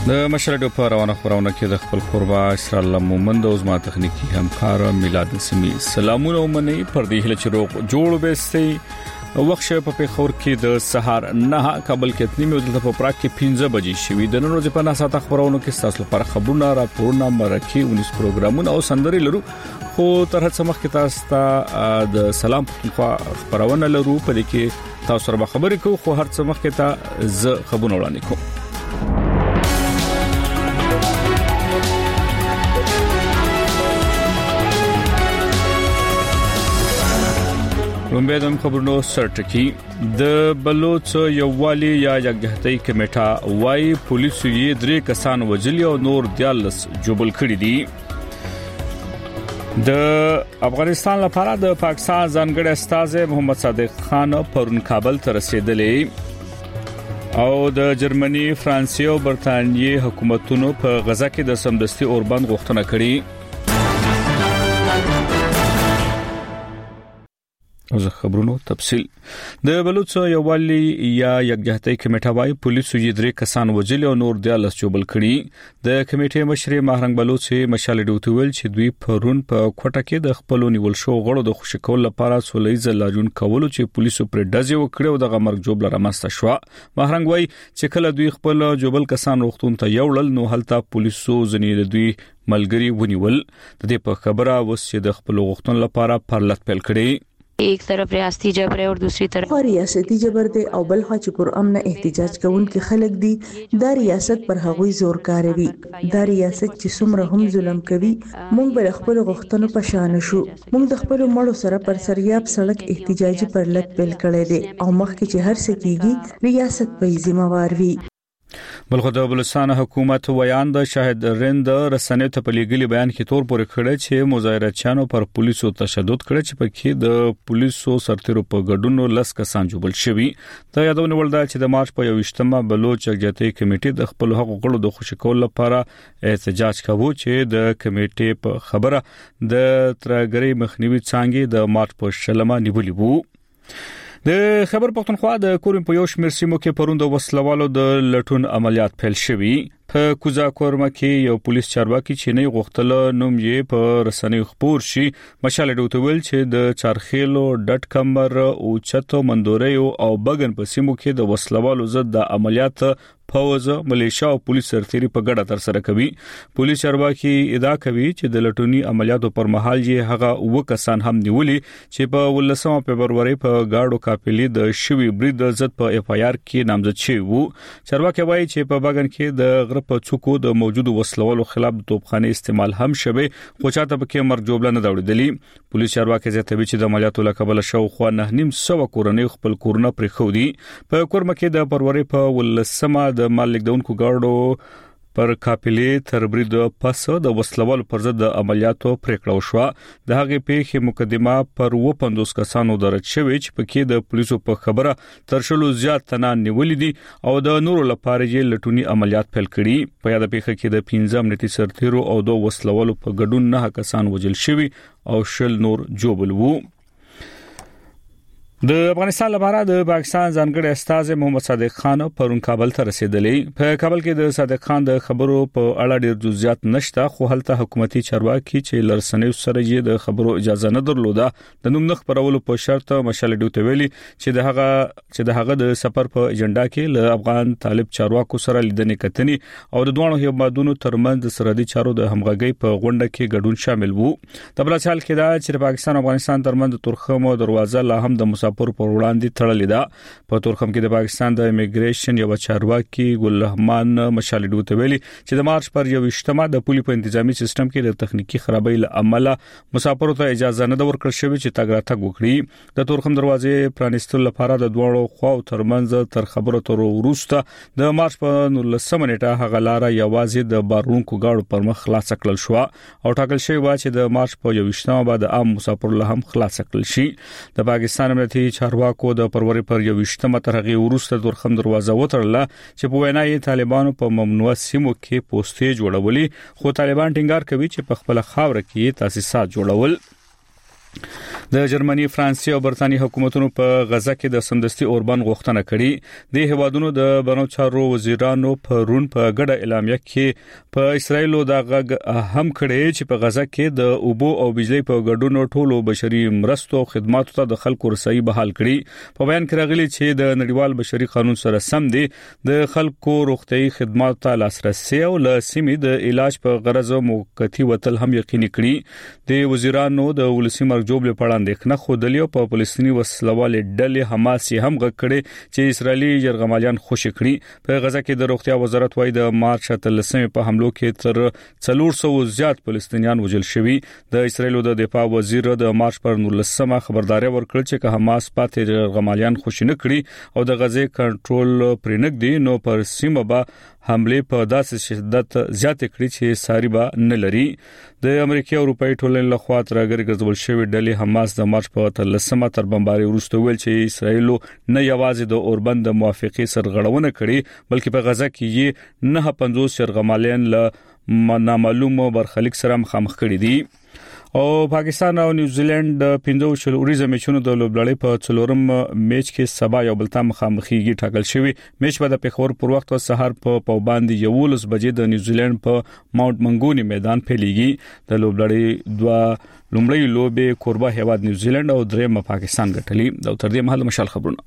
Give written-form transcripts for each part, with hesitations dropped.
د مشرډو په روانه خبرونه کې د خپل قربا اسرائیل مومند او زما تخنیکی همکار میلاد سمی سلامونه ومني پر دې هله چروغ جوړ بهستي وخت په پیښور کې د سهار 9 کابل کې اتنی مې د پراک کې 15 بجې شوې د نن ورځې په 9 ساعت خبرونه کې تاسو لپاره خبرونه راپورونه مرکه 19 پروګرامونه او سندري لرو خو تر هڅه مخکې تاسو ته د سلام خبرونه لرو په دې کې تاسو سره خبرې کوو خو هر څه مخکې ته ز خبرونه وړاندې کوم رومبېدم خبرونو سرټکی د بلوچ یووالي یا یګهتۍ کمیټه وای پولیسو یې 3 کسان وجلی او نور 14 جوبل کړی دي د افغانستان لپاره د پاکستان ځانګړي استاد محمد صادق خان پرون کابل ته رسیدلی او د جرمني فرانسې او برتانیې حکومتونو په غزا کې د سمدستي اوربند غوښتنه کړې او زه خبرونو تفصیل د بلوچ یووالي یا یګهتۍ کمیټه وايي پولیسو یې 3 کسان وجلی او نور 14 جوبل کړي د کمیټې مشر مهرنګ بلوچ مشال ډوتویل چې دوی پرون په کوټه کې د خپل نیول شو غړو د خوشی کول لپاره سولېز لاجون کولو چې پولیسو پر دځي وکړو د غمرګ جوبل رامسته شو مهرنګ وايي چې کله دوی خپل جوبل کسان روختون ته یوړل نو هلته پولیسو ځنې دوی ملګری ونیول د دې په خبره وسې د خپل غوښتن لپاره پرلط پیل کړي एक तरफ रियासती जबर है और दूसरी तरफ रियासती जबर दे او بل خوا چې پر امن احتجاج کوونکي خلک دي دا ریاست پر هغوی زور کاروي دا ریاست چې څومره هم ظلم کوي موږ بل خپل غوښتنو په شان شو موږ د خپل مړو سره پر سریاب سړک احتجاجي پرلط پیل کړی دی او مخکې چې هر څه کیږي ریاست په ذمہ وار وي بلخو د بلوچستان حکومت ویان د شاهد رند رسنۍ ته په لیګلي بیان کې تور پورې کړی چې مظاهراتچیانو پر پولیسو تشدد کړی چې پکې د پولیسو سرتیرو په ګډونو لس کسان جوړل شوی دا یادونه ولدا چې د مارچ په 21مه بلوچ یګهتۍ کمیټې د خپل حقوقو غړو د خوشی کول لپاره احتجاج کاوه چې د کمیټې په خبره د ترګری مخنیوي څنګه د مارچ په شلمه نیولې وو د خبر پښتونخوا د کورم په یو شمېر سیمو کې پروند وسلوالو د لټون عملیات پیل شوي په کوزا کورمه کې یو پولیس چارواکي چې نه غوښتل نوم یې په رسنۍ خبر شي مشال ډوتویل چې د چارخیلو ډټ کمر او چتو مندوري او بغن په سیمو کې د وسلوالو ضد د عملیات فوز ملیشیا او پولیس سرتيري په ګډه تر سره کوي پولیس چارواکي ادعا کوي چې د لټونی عملیاتو پر مهال یې هغه وکسان هم نیولي چې په 18 فبرवरी په گاډو قافلې د شوی برید ضد په اف آی آر کې نامزد شوی وو چارواکي وایي چې په بغن کې د غرب څوکو د موجودو وسلوالو خلاف د توپخانه استعمال هم شوی خو چاته پکې مرګ جوړل نه داوړېدلی پولیس چارواکي زیاتوي چې د عملیاتو لکبل شو خو نه 900 کورنۍ خپل کورونه پرې خو دي په کورمه کې د فروری په 18 د مالک دونکو ګاډو پر قافلې تر برید پس د وسلوال پر ضد عملیاتو پریکړه وشوه د هغې پیښې مقدمه پر 50 کسانو درج شوی چې پکې د پولیسو په خبره تر شلو زیات تنان نیولې دي او د نورو لپاره یې لټونی عملیات پیل کړي په یاد پیښه کې د 15 امنیتي سرتیرو او د وسلوالو په ګډون 9 کسان وژل شوی او شل نور جوبل وو د افغانستان لپاره د پاکستان ځانګړي استاد محمد صادق خان پرون کابل ته رسیدلی په کابل کې د صادق خان د خبرو په اړه ډیر جزئیات نشته خو هلته حکومتي چارواکي چې لرسنیو سره یې د خبرو اجازه نه درلوده د نوم نخ پرولو په شرط مشال ډوتویلی چې دغه د سفر په ایجنډا کې له افغان طالب چارواکو سره لیدنې کتنی او د دوه هیوادونو ترمنځ د سرحدي چارو د همغږي په غونډه کې ګډون شامل وو د بل حال کې دا چې پاکستان او افغانستان ترمنځ تورخم دروازه لا هم د پر وړاندې تړلې ده په تورخم کې د پاکستان د امیګریشن یو چارواکي ګل رحمان مشال ډوتویلی چې د مارچ پر 21مه د پولي په انتظامی سیستم کې د تخنیکی خرابۍ له امله مسافرو ته اجازه نه ورکړل شوې چې تګ راتګ وکړي د تورخم دروازې پرانیستلو لپاره د دوه خواو ترمنځ تر خبرو تر وروسته د مارچ په 19 نیټه هغه لار یوازې د بارونکو گاډو پر مخ خلاص کړل شو او ټاکل شوی و چې د مارچ په 21مه بعد عام مسافرو له هم خلاص کړل شي د پاکستان امنیتي چارواکو د فروری پر 21مه ترغه ورسته تورخم دروازه وترله چې په وینا یې طالبانو په ممنوع سیمو کې پوسټې جوړولې خو طالبان ټینګار کوي چې په خپل خاور کې تاسیسات جوړول د جرمني، فرانسې او برتانیې حکومتونو په غزا کې د سمدستي اوربان غوښتنه کړې. د هیوادونو د بنو چارو وزیرانو په رون په ګډه اعلامیه کې په اسرایلو د غږ هم کړي چې په غزا کې د اوبو او بجلی په ګډونو ټولو بشري مرستو او خدماتو ته د خلکو رسایي بحال کړي. په بیان کې راغلي چې د نړیوال بشري قانون سره سم دي د خلکو روغتيایي خدماتو ته لاسرسي او له سیمې د علاج په غرض موقتی وتل هم یقیني کړي. د وزیرانو د ولسی مرجوب لپاره اندېښنه خودلی په فلسطینی وسلوالې ډلې حماس هم غږ کړي چې اسرایلی يرغمالیان خوشی کړي. په غزا کې د روغتیا وزارت وايي د مارچ 13 په حملو کې تر 400 زیات فلسطینیان وژل شوي. د اسرایلو د دفاع وزیر د مارچ پر 19 خبرداري ورکړه چې حماس پاتې يرغمالیان خوشی نه کړي او د غزې کنټرول پرېنګ دي نو پر سیمه به حمله په داسې شدت زیات کړي چې ساري به نه لري. د امریکا او اروپאי ټولنې لخوا ترګر ګرځول شوی ډلې حماس د مارچ په 13 تر بمباري وروسته ویل چې اسرایل نه یوازې د اوربند د موافقه سرغړونه کړي بلکې په غزا کې یې 950 يرغمالیان له نامعلومو برخلیک سره مخامخ کړي دي. او پاکستان او نیوزیلند د 15 اوریزه میچونو د لوبلړۍ په څلورم میچ کې سبا یو بل ته مخامخېږي ټاکل شوی. میچ به د پیښور پر وخت او سحر په پوباند 11 بجې د نیوزیلند په ماونټ منګونی میدان پیلېږي. د لوبلړۍ دوه لومړی لوبې کوربه هیواد نیوزیلند او درېم پاکستان ګټلې. د تر دې مهال مشال خبرونه.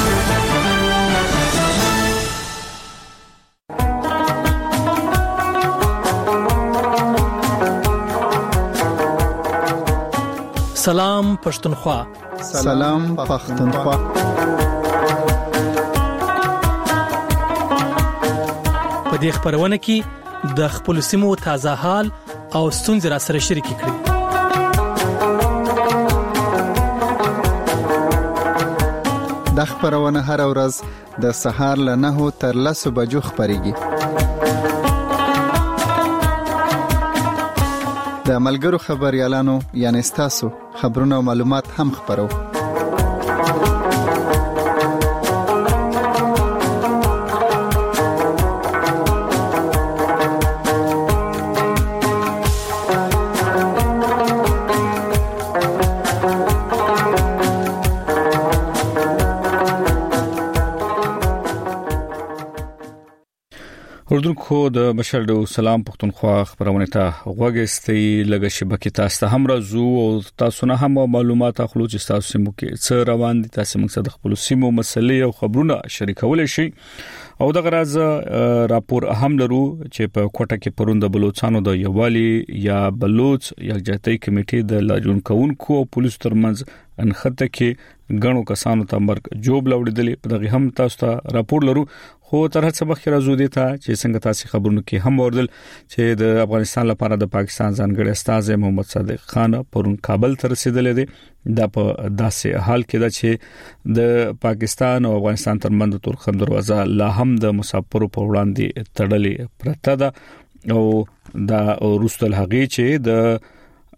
سلام پښتونخوا. سلام پښتونخوا. په دې خبرونه کې د خپل سیمو تازه حال او ستونزې را سره شریک کړئ. د خبرونه هر ورځ د سهار له 9 تر 10 بجو خبريږي. د ملګرو خبريالانو یعنی تاسو خبرونه او معلومات هم خبرو. اردن خو د بشردو سلام پښتونخوا خبرونه ته غوږستې لګه شبکې تاسو هم راځو او تاسو نه هم معلومات اخلو چې تاسو سیمو کې څه روان دي. تاسو موږ سره د خپل سیمو مسلې او خبرونه شریکول شي او د غراز راپور اهم لرو چې په کوټه کې پروند بلوچستان د یوالي یا بلوچ یکجهتۍ کمیټې د لاجون کونکو او پولیسو ترمنځ انخته کې غنو کسانو ته مرګ جوب لوړېدلې. په دغه هم تاسو ته راپور لرو خو تر هڅه مخکې راځو دي ته چې څنګه تاسو خبرونه کې هم وردل چې د افغانستان لپاره د پاکستان ځانګړي استاذ محمد صادق خان پرون کابل ته رسیدلې دي. دا په داسې حال کې ده چې د پاکستان او افغانستان ترمنځ تورخم دروازه لا هم د مسافرو په وړاندې تړلې پرته ده او دا روستل هغې چې د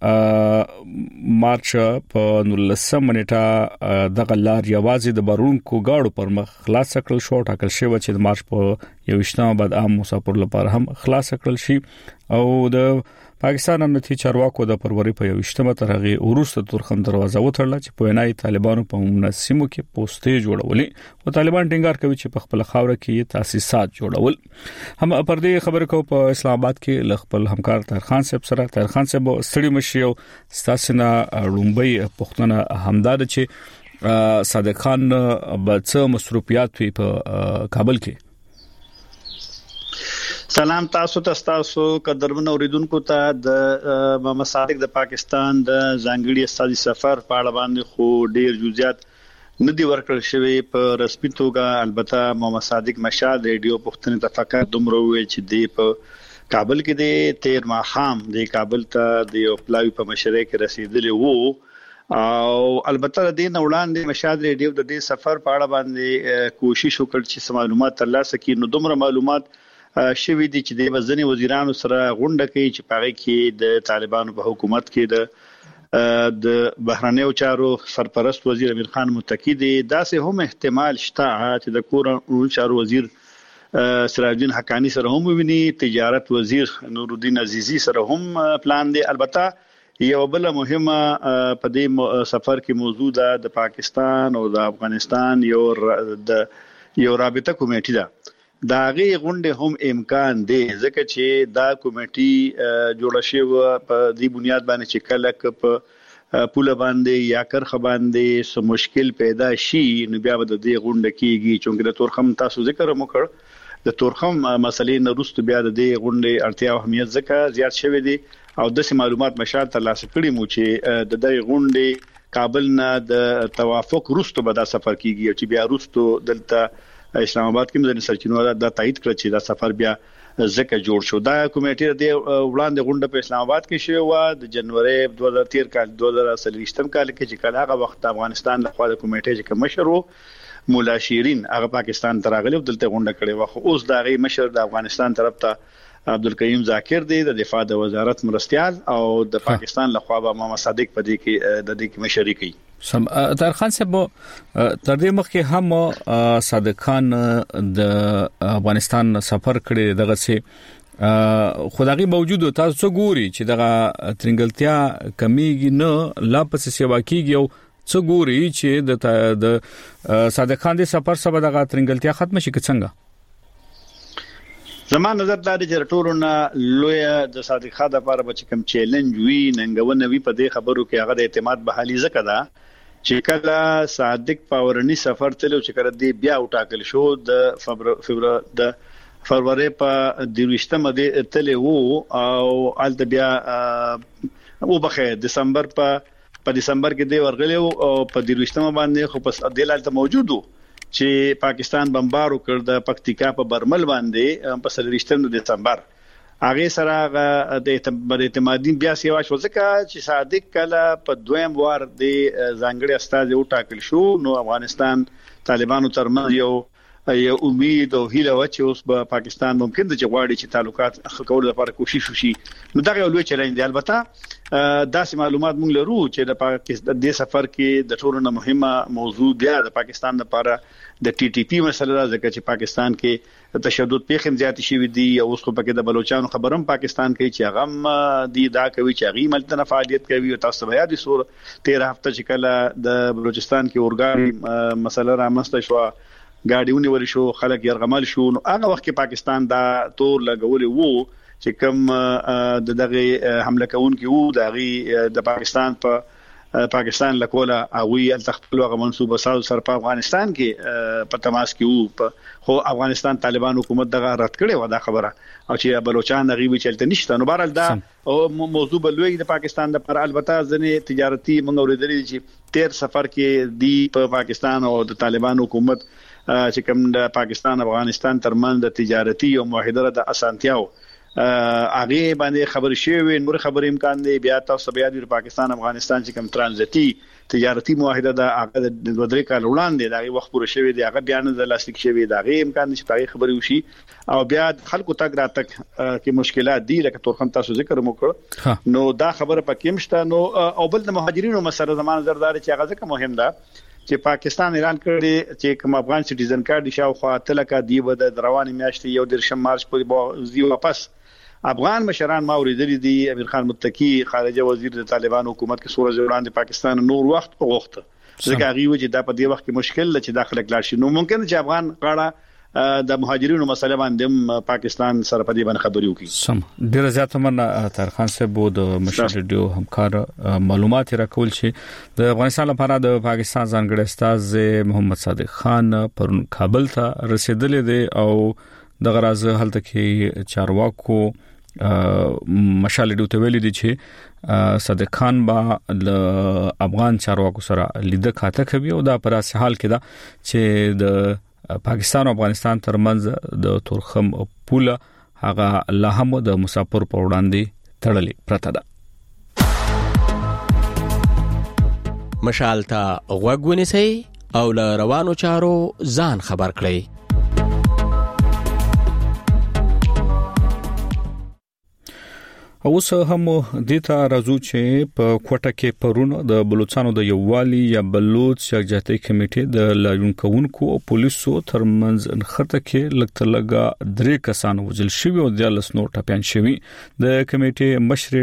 مارچ په 19 منټه د غلار یوازې د بارونکو گاډو پر مخ خلاص کړل شو. ټاکل شوی چې د مارچ په 21 بعد عام مسافر لپاره هم خلاص کړل شي او د پاکستان امنیتي چارواکو د فروری په 21 ترغه ورسته تورخم دروازه وتړل چې په وینای طالبانو په مناسبو کې پوسټې جوړولې او طالبان ټینګار کوي چې په خپل خاور کې تاسیسات جوړول. هم پر دې خبر کو په اسلام آباد کې خپل همکار طاهرخان صاحب سره طاهرخان صاحب ستړي مشي او ستاسو لومبي پښتنه همدار چې صادق خان به څه مصروفیات په کابل کې. سلام تاسو قدرمن اوریدونکو ته د محمد صادق د پاکستان د ځانګړي استاذي سفر په اړه باندې خو ډیر جزئیات ندي ورکړل شوی په رسمي توګه. البته محمد صادق مشال ریډیو پښتنې ته فقط دومره وی چې دی په کابل کې د 13 ماخام د کابل ته د یو پلاوی په مشرۍ کې رسیدلی وو او البته د دې وړاندې مشال ریډیو د دې سفر په اړه باندې کوشش وکړ چې معلومات ترلاسه کړي. نو دومره معلومات شوی دي چې د وزنی وزیرانو سره غونډه کوي چې پاره کې د طالبانو په حکومت کې د بهرنیو چارو سرپرست وزیر امیر خان متکی دي. داسې هم احتمال شته چې د کورونو چارو وزیر سراج الدین حقانی سره هم ویني، تجارت وزیر نور الدین عزیزی سره هم پلان دي. البته یو بل مهمه په دې سفر کې موجود ده د پاکستان او د افغانستان یو رابطه کمیټه ده. دا غي غونډه هم امکان دی ځکه چې دا کمیټه جوړه شوی په دې بنیاد باندې چې کله په پوله باندې یا کرخه باندې سم مشکل پیدا شي نو بیا به د دې غونډه کیږي چې د تورخم تاسو ذکر وکړ د تورخم مسلې نه وروسته بیا د دې غونډې اړتیا او اهمیت ځکه زیات شوی دی او د معلومات مشال ترلاسه کړي مو چې د دې غونډې کابل نه د توافق وروسته به دا سفر کیږي چې بیا وروسته دلته اسلام آباد کې مدني سرچینو دا تایید کړ چې دا سفر بیا ځکه جوړ شو. دا کمیټه د وړاندې غونډه په اسلام آباد کې شوې و د جنوري 2013 کال 2023 کال کې چې کله هغه وخت افغانستان له خوا د کمیټې چې مشر وو مولا شیرین هغه پاکستان ته راغلی او دلته غونډه کړې و. خو اوس دا غي مشر د افغانستان طرف ته عبدالکریم ذاکر دی د دفاع د وزارت مرستيال او د پاکستان له خوا به محمد صادق په دې کې د دې مشري کوي. سم طاهر خان صاحب تر دې مخکې هم صادق خان د افغانستان سفر کړی دغه سي خدایي موجود تاسو څه ګوري چې دغه ترنګلتیا کمیږي نه لا پس سیوا کیږي او څه ګوري چې د صادق خان د سفر سبا دغه ترنګلتیا ختم شي څنګه؟ زما نظر دا دی چې ټولونه لوی د صادق خان لپاره به کوم چیلنج وی ننګونه وی په دې خبرو کې هغه د اعتماد بحالي زکه ده چې کله صادق پاورني سفر تلو چې کړه دی بیا وټاکل شو د فروری په 23مه د تلو او ال بیا وبخه دسمبر په دسمبر کې دی ورغلی او په 23مه باندې خو په دلالت موجودو چې پاکستان بمبارو کړ د پکتیکا په برمل باندې په 23 دسمبر هغه سره د اعتمادي بیا سیوا شو ځکه چې صادق کله په دویم وار د ځانګړي استاد یو ټاکل شو نو افغانستان طالبانو ترمنځ یو امید او هیله و چې اوس په پاکستان ممکن د جوړې چې تعلقات ښه کول لپاره کوشش وشي نو دا یو لوی چیلنج دی. البته داسې معلومات موږ لرو چې د پاکستان د سفر کې د ټولو نه مهمه موضوع بیا د پاکستان لپاره د ټي ټي پی مسله ده ځکه چې پاکستان کې تشدد پیښې زیات شوي دي او اوس خو پکې د بلوچستان خبرم پاکستان کې چې هغه دی دا کوي چې هغه ملتنه فعالیت کوي او تاسو بیا د سور 13 هفته چې کله د بلوچستان کې اورګان مسله رامسته شو ګاډیونه ور شو خلک يرغمل شو نو هغه وخت کې پاکستان دا تور لګولې وو چې کوم دغه حمله کوونکي وو د پاکستان پاکستان لکوله اوی التخپل هغه منسوبه سره په افغانستان کې په تماس کې وو خو افغانستان طالبان حکومت دغه رد کړي و دا خبره او چې بلوچستان غوي چلته نشته نو بهرال دا موضوع بلوي د پاکستان د پر البته ځنې تجارتي منغ اوریدلې چې 13 سفر کې دی په پاکستان او د طالبان حکومت چې کوم د پاکستان افغانستان ترمن د تجارتي او معاهده د اسانتیاو هغه باندې خبر شوی نور خبر امکان دی بیا تاسو بیا د پاکستان افغانستان چې کوم ترانزیتي تجارتي معاهده د هغه د 2 کال وړاندې دغه وخت پوره شوی دی هغه بیان د لاستیک شوی دی هغه امکان نشي تاریخ خبري وشي او بیا خلکو تک راتک کې مشکلات دي لکه تورخم تاسو ذکر وکړو نو دا خبره پکې مشته نو او بل د مهاجرینو مسله زمانه زردار چې هغه ځکه مهم ده چې پاکستان اعلان کړی چې کوم افغان سټیزن کارت شاوخوا تلکه دی د رواني میاشتې یو 13 مارچ پورې زی واپس افغان مشران ما اوریدل دي امیر خان متکی خارجه وزیر د طالبان حکومت کې سورج وړاندې پاکستان نور وخت وغوښته ځکه هغه و چې دا په دې وخت کې مشکل چې داخله کلاړ شي نو ممکن چې افغان قاړه د مهاجرینو مسله باندې پاکستان سره په دې باندې خبرې وکړي. سم ډیر زیات مننه طاهر خان صاحب د مشر ریډیو همکار معلومات راکول چې د افغانستان لپاره د پاکستان ځانګړي استاد محمد صادق خان پر کابل ته رسیدلی دی او د غراز حالت کې چارواکو مشال ډیو ته ویلي دي چې صادق خان با د افغان چارواکو سره لیده کاته کوي او دا پر اساس حال کې دا چې د پاکستان او افغانستان ترمنځ د تورخم پوله هغه الله هم د مسافر په وړاندې تړلې پرته ده. مشال ته غوږ ونیسئ او له روانو چارو ځان خبر کړئ. اوس هم دیتا راځو چې په کوټه کې پرونه د بلوچستان د یووالي یا بلوچ یکجهتۍ کمیټې د لاجون کوونکو او پولیسو ترمنځ نخته کې لګتلګه 3 کسان وژل شوی او د لسنو ټاپیان شوی. د کمیټې مشر ډاکټر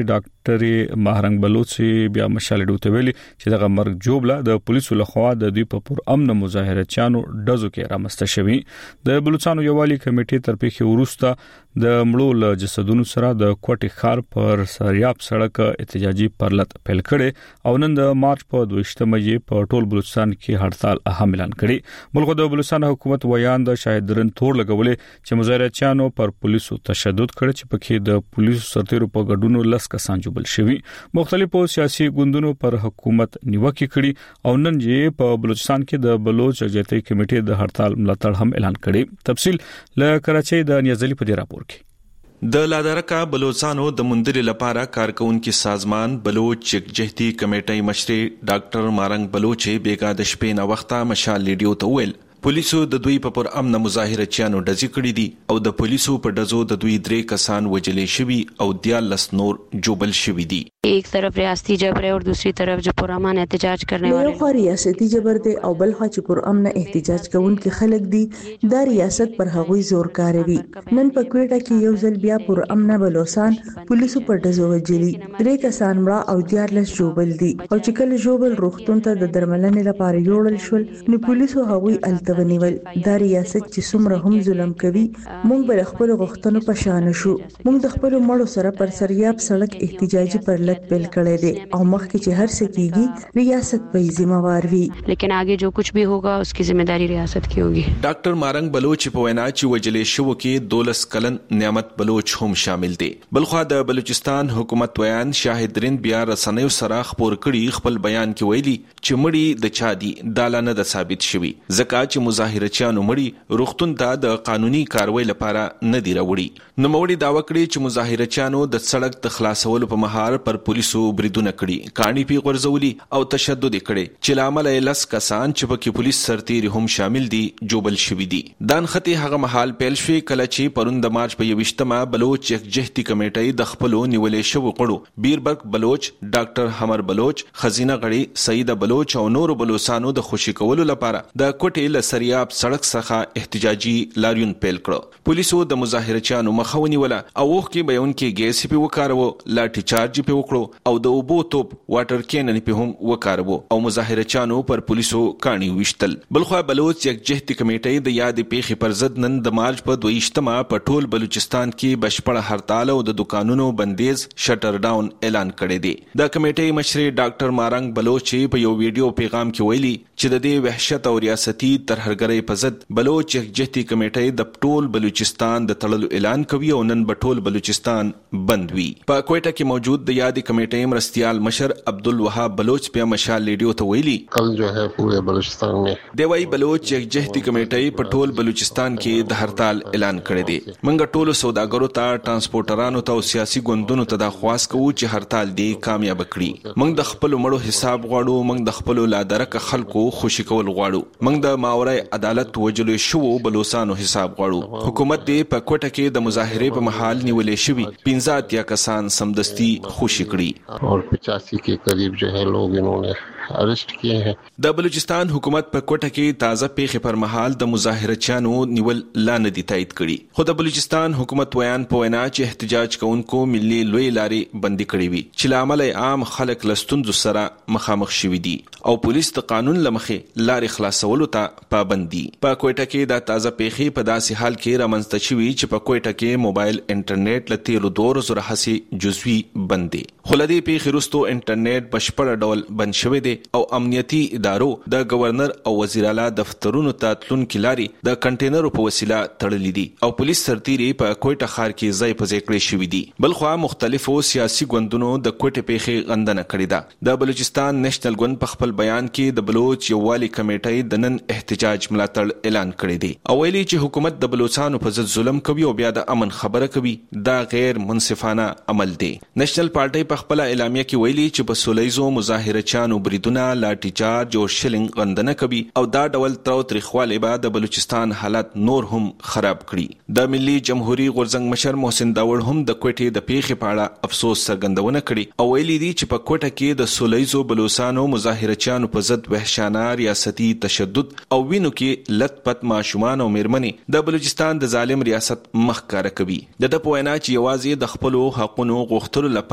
ډاکټر مهرنګ بلوچ بیا مشال ډوته ویلي چې دغه مرګ جوړه د پولیسو لخوا د دوی په پر امن مظاهرچیانو ډزو کې رامسته شوی. د بلوچستان یووالي کمیټې ترپیخي ورسته د مړو له جسدونو سره د کوټي خار پر سریاب سړک احتجاجي پرلط پیل کړي او نن د مارچ په 22مه یې په ټول بلوچستان کې هړتال اهم اعلان کړي. بلخو د بلوچستان حکومت ویان د شاهد رند تور لګولې چې مظاهرچیانو پر پولیسو تشدد کړي چې پکې د پولیسو سرتیرو په ګډونو لس کسان جوړل شوي. مختلفو سیاسي ګوندونو پر حکومت نیوکه کړي او نن یې په بلوچستان کې د بلوچ جاتي کمیټې د هړتال ملاتړ هم اعلان کړي. تفصیل له کراچۍ د نیازلي په راپور کې. د لادرکا بلوچستانو د مندل لپاره کارکونکو سازمان بلوچ جهتي کمیټې مشر ډاکټر مارنګ بلوچ بیګا د شپې نه وخته مشال لیډیو ته ویل پولیسو د دوی په پر امن مظاهرچیانو ډزې کړې دي او د پولیسو په ډزو د دوی 3 کسان وجلې شوي او 10 نور جوبل شوي دي. एक तरफ रियासती जबर है और दूसरी तरफ जो पुरअमन एहतजाज करने वाले یو ریاستي جبر دی او بل چې پرامن احتجاج کوونکي خلک دي دا ریاست پر هغوی زور کاروي. نن په کوټه کې یو ځل بیا پرامن بلوچستان پولیسو په ډزو وجلي 3 کسان مړه او 10 جوبل دي او چې کله جوبل روغتون ته د درملنې لپاره یوړل شول نو پولیسو هغوی التونیول. دا ریاست چې څومره هم ظلم کوي موږ به خپل غوښتنو په شان شو. موږ د خپل مړو سره پر سریاب سړک احتجاجي پر پیل کړی دی او مخکې چې هر څه کیږي ریاست په ذمہوار وي لیکن आगे जो कुछ भी होगा उसकी जिम्मेदारी रियासत की होगी. ډاکټر مارنګ بلوچ په وینا چې وجلې شو کې 12 کلن نعمت بلوچ هم شامل دي. بلخو د بلوچستان حکومت ویان شاهد رند بیا رسنیو سره خبر کړي خپل بیان کې ویلي چې مړی د چا دي دالانه د ثابت شوی ځکه چې مظاهرچیانو مړی روغتون ته د قانوني کاروي لپاره نه دی راوړي. نو مړی دا وکړي چې مظاهرچیانو د سړک د خلاصولو په مهار پر پولیسو بریدونه کړي کانی پی غرزولي او تشدد کړي چې لامل لس کسان چې پکې پولیس سرتیري هم شامل دي جوبل شوي دي. دان خطي هغه محل پیل شوی کله چې پروند مارچ په 22مه بلوچ جهتي کمیټې د خپل نیولې شو غړو بیربرګ بلوچ ډاکټر حمر بلوچ خزینه غړي سید بلوچ او نور بلوچستانو د خوشي کولو لپاره د کوټې لسریاب سړک څخه احتجاجي لاریون پیل کړ. پولیسو د مظاهرچیانو مخاوني ولا او وخت کې بیان کې ګیس په وکارو لاټي چارج په وکړو او د اوبو توپ واټر کینن په هم وکارو او مظاهرچیانو پر پولیسو کانی وشتل. بلخو بلوچ یک جهتي کمیټې د یاد پیخي پر ضد نن د مارچ په 22مه په ټول بلوچستان کې بشپړ هړتال او د دکانونو بندیز شټر ډاون اعلان کړی دی. د کمیټې مشر ډاکټر مارنګ بلوچ په یو ویډیو پیغام کې ویلي چې د دې وحشت او ریاستي ترهګرۍ په ضد بلوچ یک جهتي کمیټې د ټول بلوچستان د تړلو اعلان کوي او نن په ټول بلوچستان بند وي. په کوټه کې موجود د یاد کمیټې مرستیال مشر عبدالوهاب بلوچ په مشال لیډیو ته ویلي کل جو ہے پورے بلوچستان میں دیوای بلوچ یک جهتي کمیټې په ټول بلوچستان کې د هړتال اعلان کړی دی. موږ ټول سوداګرو ته ترانسپورټرانو ته او سیاسي ګوندونو ته د خواست کوو چې هړتال دی کامیاب کړي. موږ د خپل مړو حساب غواړو. موږ د خپل لادرک خلکو خوشي کول غواړو. موږ د ماورای عدالت وجلو شو بلوچستانو حساب غواړو. حکومت دې په کوټه کې د مظاهره په محل نیولې شوی 15 کسان سمدستي خوشي کړي اور 85 के करीब जो है लोग इन्होंने अरेस्ट किए हैं. د بلوچستان حکومت په کوټه کې تازه پیښې پر مهال د مظاهرچیانو نیول لا نه دي تایید کړي. خو د بلوچستان حکومت ویان په وینا چې احتجاج کوونکو ملي لوی لارې بندي کړې وي چې لامل عام خلک لستوندو سره مخامخ شوي دي او پولیس د قانون لمخې لارې خلاصولو ته پابند دي. په کوټه کې د تازه پیښې په داسې حال کې رامنځته شوي چې په کوټه کې موبایل انټرنیټ له تیرو 2000 جزوي بند دي. خو لدې پیښې وروسته انټرنیټ بشپړ ډول بند شوی دی او امنیتي ادارو د گورنر او وزیر اعلی دفترونو ته تلونکي لاري د کنټینرو په وسیله تړلې دي او پولیس سرتیري په کوټه ښار کې ځای په ځای کړی شوی دي. بلخو مختلفو سیاسي ګوندونو د کوټه پیښې غندنه کړې ده. د بلوچستان نېشنل ګوند په خپل بیان کې د بلوچ یووالي کمیټې د نن احتجاج ملاتړ اعلان کړی دی او ویلي چې حکومت د بلوچستانو په ضد ظلم کوي او بیا د امن خبره کوي. دا غیر منصفانه عمل دی. نېشنل پارټي په خپل اعلامیه کې ویلي چې په سولېزو مظاهرچیانو بریدونه لاټي چارج او شلنګ غندنه کوي او دا ډول تاریخواله به د بلوچستان حالت نور هم خراب کړي. د ملي جمهوریت غورزنګ مشر محسن داوړ هم د کوټې د پیښې په اړه افسوس څرګندونه کړي او ویلي دي چې په کوټه کې د سولېزو بلوچستانو مظاهرچیانو په ضد وحشیانه ریاستي تشدد او وینو کې لټ پټ ماشومان او میرمنې د بلوچستان د ظالم ریاست مخ کار کوي. د په وینا چې یوازې د خپل حقونو غوښتلو لپاره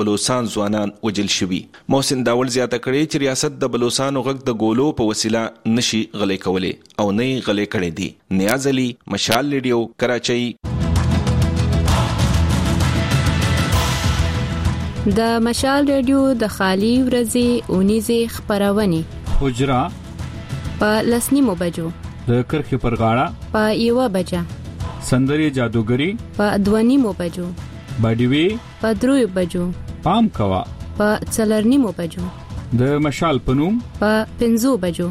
بلوچستان ځوانان وجل شوي. محسن داول زیاته کړې چې ریاست د بلوچستان غږ د ګولو په وسیله نشي غلې کولې او نه غلې کړې دي. نیاز علي، مشال ریډیو، کراچۍ. د مشال ریډیو د خالی ورځې اونیزه خبرونه حجرا په لسنیمو بجو، د کرخي پر غاړه په 1 بجه، سندري جادوګری په 2 بجو، باډیوي په 3 بجو، پام کوا په 4 بجو، د مشال پنوم په 5 بجو.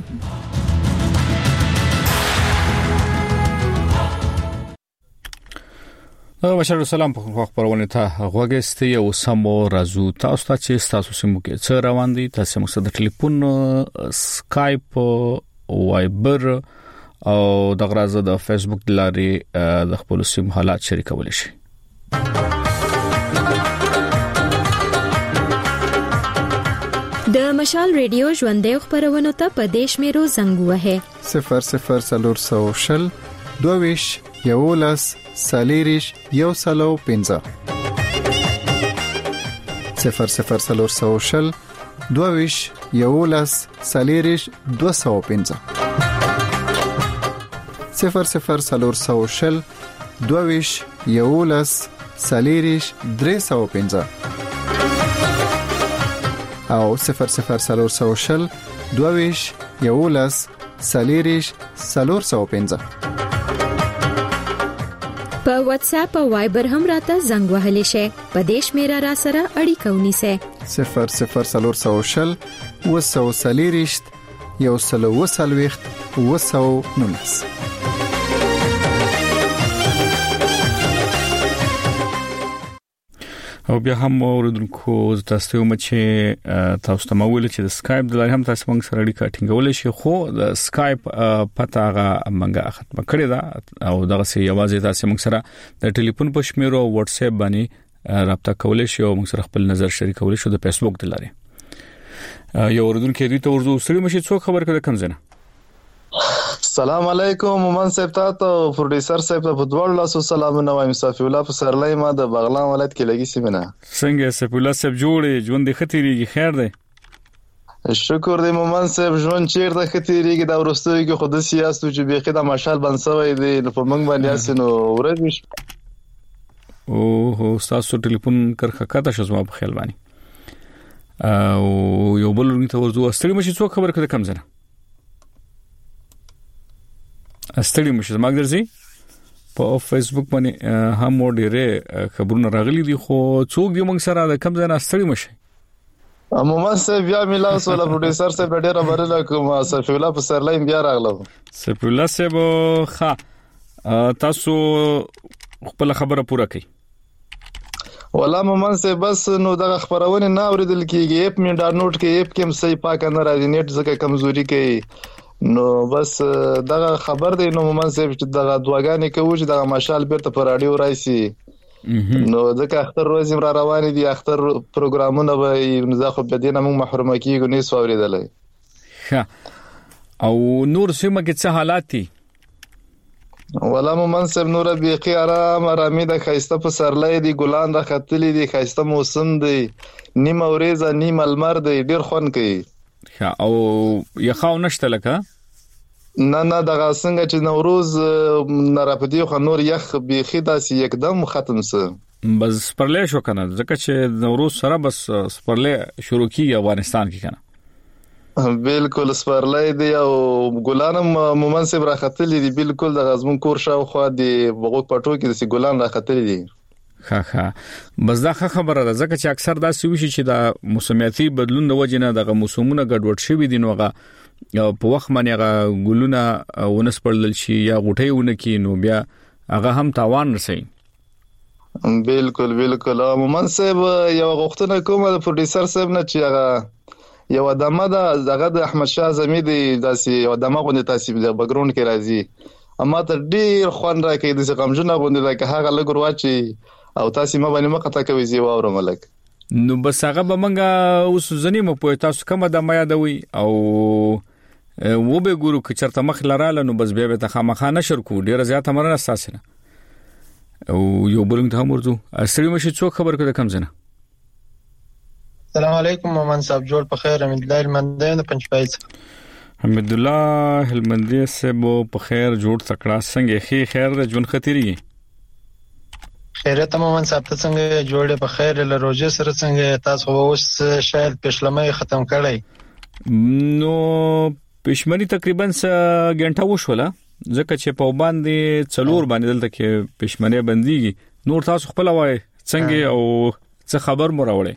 بشر سلام په خبرونه ته غوګستي او سمو رازو تاسو ته چې تاسو سیمو کې څه روان دي. تاسو موږ د ټلیفون، سکایپ، وایبر او د غرازه د فیسبوک د لارې د خپل سیم حالات شریکول شي. د مشال ریډیو ژوندې خبرونه ته په دیش میرو زنګ وهه 00 22 یولس سالیریش یو سلو 15 00 22 یولس سالیریش 215 00 22 یولس سالیریش 315 او 00 22 یولس سالیریش 415. په واتس اپ او وایبر هم راته زنګ وهلی شي. په دیش میرا را سره اړیکه ونیسه 00 وسو سالیریشت یو سلو وسلويخت وسو نونس. او بیا هم اوردونکو تاسو ته چې تاسو ته مول چې د سکایپ د لارې هم تاسو موږ سره اړیکه ټینګول شي. خو د سکایپ پته هغه موږ ختمه کړې ده او دغه سي یوازې تاسو موږ سره د ټلیفون په شمیرو او واتس اپ باندې رابطه کولای شئ او موږ سره خپل نظر شریکول شئ د فیسبوک د لارې. یو اوردونکو دې ته ورزو سړي مشي څوک خبر کړه کوم ځنه. السلام علیکم مومن صاحب تاسو پروډوسر صاحب په دوړ لاسو سلامونه وایم. صافي الله په سرلای ما د بغلان ولایت کې لګی سیمه. څنګه صافي الله صاحب جوړې ژوند د خطرېږي خیر دی؟ شکر دی مومن صاحب ژوند چیرته خطرېږي دا ورستوي کې خود سیاست چې بيخي د مشال بنسوي دی په موږ باندې اسنو ورځ او تاسو ټلیفون کرخه کاته شو ما په خیال باندې او یو بل ورته ورزو استری مشي څوک خبر کړه کوم ځنه استړي مشه زما درځي په فیسبوک باندې هم ډېرې خبرونه راغلي دي خو څوک دی موږ سره د کم ځای نه استړي مشه. مومن صاحب بیا ملاو سره پروډوسر صاحب ډېر برله کوم صافي الله په سرلاین بیا راغلم. صافي الله صاحب ښه تاسو خپل خبره پوره کړئ. والله مومن صاحب بس نو دغه خبرونه نه اوریدل کیږي اپ می ډاونلوډ کې اپ کې صحیح پاک نه راځي نیټ ځکه کمزوري کوي نو بس دغه خبر دی. نو مومن صاحب چې دغه دواګانې کوي چې دغه مشال بیرته پر رادیو راځي نو ځکه اختر ورځ را روان دي اختر پروګرامونه به زه خو به دینه موږ محروم کیږو نه سو اوریدلای. ښه او نور سیمه کې څه حالات دي؟ ولا مومن صاحب نور بیخي آرامي د خایسته په سرلای دي ګلان د خطلې دي خایسته موسم دی نیمه ورځ نیمه لمر دی ډیر خون کوي. او یخاو نشته لکه نه دغه څنګه چې نوروز نراپدی خو نور یخ بیخي داسې یکدم ختم سه بس پرلې شو کنه ځکه چې نوروز سره بس پرلې شروع کیږي افغانستان کې کنه. بالکل سپرلې دی او ګلانم مومن صاحب راختلې دي بالکل د غزمون کور شاو خو دی بغو پټو کې د ګلان راختلې دي. ښه بس دا خبره ده ځکه چې اکثر دا سوي چې د موسمیاتي بدلون د وجې نه د موسمونو ګډوډ شوي دي نو هغه په وخت باندې هغه ګلونه ونسپړل شي یا غوټي ونه کی نو بیا هغه هم تاوان رسي. بالکل مومن صاحب یو غوښتنه کوم د پروډوسر صاحب نه چې هغه یو دمه دغه د احمد شاه زمیدي داسې یو دمه غونډه تاسو د بګراوند کې راځي اما ته ډیر خوان راکې د غمجنه غونډه لکه هغه لګور واچي او تاسو ما باندې مخه تا کوي زی واور ملک نو بس هغه به منګه اوس ځنی مو په تاسو کومه د ما یادوي او و به ګورو چې چرته مخ لراله نو بس بیا به ته خامخانه نشر کو ډیر زیاته مرنه اساسنه او یو بلنګ ته مرزو اصلي مشي څوک خبر کړه کم زنه السلام علیکم مومن صاحب جوړ په خیر امید الله هلمندی نه پنځپای حمد الله هلمندی سبو په خیر جوړ تکړه څنګه خیر د جون خطرې خیرته مومن صاحب ته څنګه جوړ په خیر له روزه سره څنګه تاسو اوس شاید پښلمې ختم کړی نو پښمنی تقریبا غنټه وشوله ځکه چې په باندې څلور باندې دلته کې پښمنه بنديږي نور تاسو خپل وای څنګه او څه خبر مو راوړی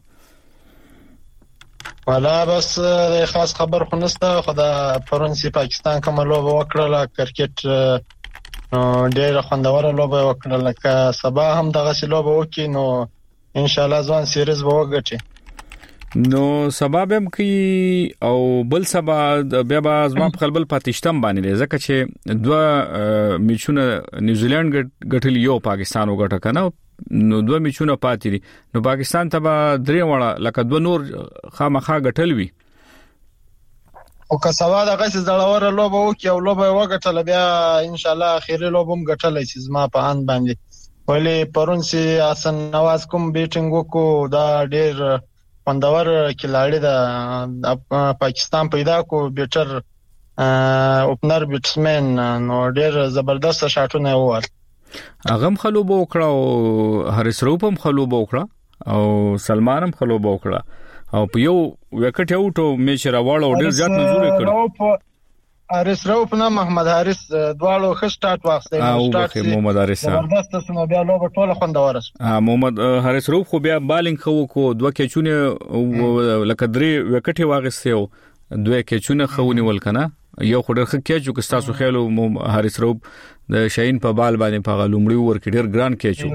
والا بس خاص خبر خو نسته خدا فرانسې پاکستان کوم لوبه وکړه کرکټ ډېر خوندوره لوبه وکړه لکه سبا هم دغه لوبه وکړي نو ان شاء الله ځوان سیریز به وګټي نو سبب هم کی او بل سبا بیا به ازما په خپل پاتشتم باندې ځکه چې دوه میچونه نیوزیلند غټلی یو پاکستان وګټه کنه نو دوه میچونه پاتې دي نو پاکستان ته به درې وړه لکه دوه نور خامخا غټلوي او که سوا دغه زړور لوبه وکي او لوبه وګټل بیا ان شاء الله اخیری لوبه هم غټلای شي زما په ان باندې ولی پرونسي حسن نواز کوم بیټینګ وکړو دا ډېر خوندور کلاړی د پاکستان پیدا کو بیټر اوپنر بیټسمن نو ډېر زبردست شاټونه ووال اغم خلوب وکړه او هریس روپ هم خلوب وکړه او سلمان هم خلوب وکړه او په یو وکټ اوټو میچ راوړل او ډېر زیات نزول کړ هریس روپ نه محمد حارث دواړو ښه سٹارټ واخیسته او محمد حارث زبردست سونه بیا لوبه ټوله خوندوره محمد حارث روپ خو بیا بالینګ خو کو دوه کېچونه لکه درې وکټي واغسته او دوه کېچونه خونی ولکنه یو خو ډېر ښه کېچو که تاسو خیالو حارث روپ د شاهین په بال باندې په غلومړی ورکې ډېر ګران کېچو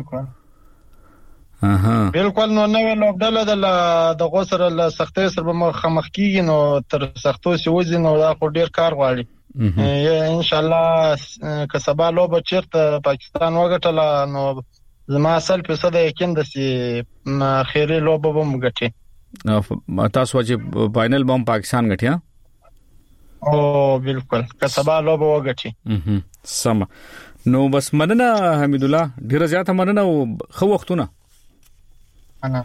بالکل نو نو لوبډاله د غوسره له سختۍ سره مخ کیږي نو تر سختو سوځي نو دا خو ډیر کار غواړي ان شاء الله که سبا لوب چیرته پاکستان وګټل نو زما اصل په صد یقین د سي اخیری لوب به مګټي تاسو چې فائنل بم پاکستان غټیا او بالکل که سبا لوب وګټي سم نو بس مننه حمید الله ډیر زیاته مننه او خو وختونه انا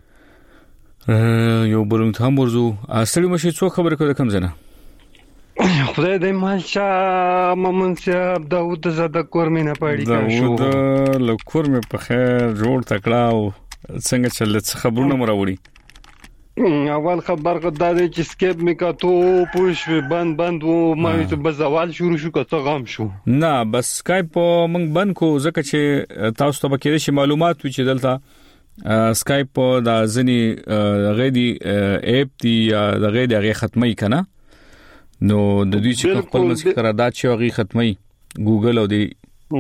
یو بلون ته مرزو اصلي مشي څو خبره کوي کوم زنه خدای دې ماشا ممن صاحب داوود زاده کورمینه پاړی کا شو داوود لکورمه په خیر جوړ تکړه او څنګه چلت خبرونه مراوړي اول خبر قدا دې چې سکیپ میکاتو پوش بند و ما به زوال شروع شو که غام شو نه بس سکایپ موږ بند کو ځکه چې تاسو ته به کېږي معلومات و چې دلته سکایپ د ځنی غېدي اپ دی د غېدي ختمي کنه نو د دوی چې خپل مسکه قرارداد چې هغه ختمي ګوګل او دی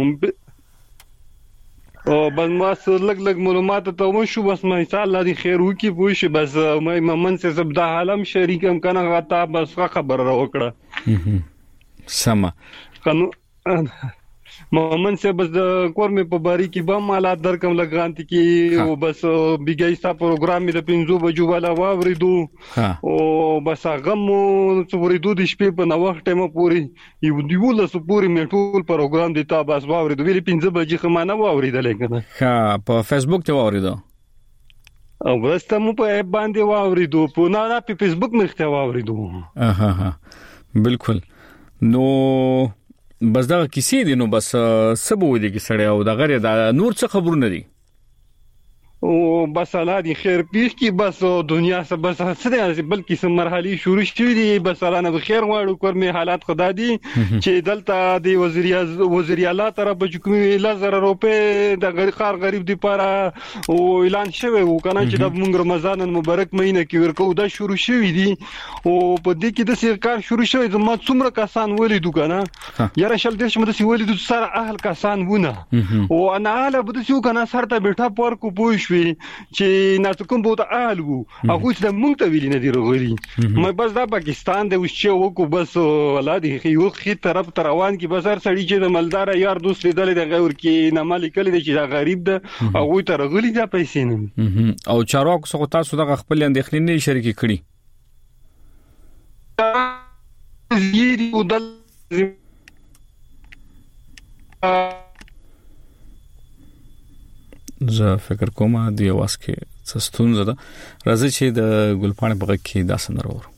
او بس ما لګ معلومات ته مو شو بس ما ان شاء الله دي خیر وکي پوه شي بس مې ممن څه زب د عالم شریکم کنه غتا بس خبر را وکړه سما کنو مومن سے بس کورمه په باری کې به مالات درکم لګانتی کې او بس بیګایستا پروګرام می د 5 بجو والا واوریدو او بس غم څوریدو د شپې په نو وخت ټیمه پوری یو دیول سو پوری میټول پروګرام دی تا بس واوریدو ویلي 5 بجې خمانه واوریدل کنه ها په فیسبوک ته واوریدو او بس ته مو په اپ باندې واوریدو په نه په فیسبوک مخته واوریدو ها بالکل نو بس دا کیسې دي نو بس سبو دي کې سړی او دا غره دا نور څه خبرونه دي او بس الله دې خیر پیښ کی بس دنیا سره بس څه بلکې سم مرحلي شروع شوې دي بس الله نه خیر غواړو کورمه حالات خدا دي چې دلته د وزیر اعلی طرف بچکمي 1000 روپے د غریب دی لپاره او اعلان شوی و کنه چې د مونږ رمضان مبارک مهینه کې ورکو دا شروع شوې دي او په دې کې د سرکار شروع شوی زما څومره کسان ولیدو کنه یاره شل دې شمه د ولیدو سره اهل کسان ونه او انا اهل بده شو کنه سره ته بیٹھا پور کو پوښ چې ناتو کوم بوته اهل وو هغه چې مونږ ته ویل نه دی رغوري مې بس دا پاکستان د وشو وکړو بس ولادي یو خي طرف روان کی بس هر سړی چې د مالدار یار دوست لیدل د غور کې نه مالک لیدل چې دا غریب ده هغه ته رغلي دا پیسې نه او چارواکو څخه تاسو د خپل اندېښنې نه شریک کړي زیری ودل زه فکر کوم دی واس کې ستونزه ده. راځي چې د ګلپاڼې په غږ کې دا سندره وورو.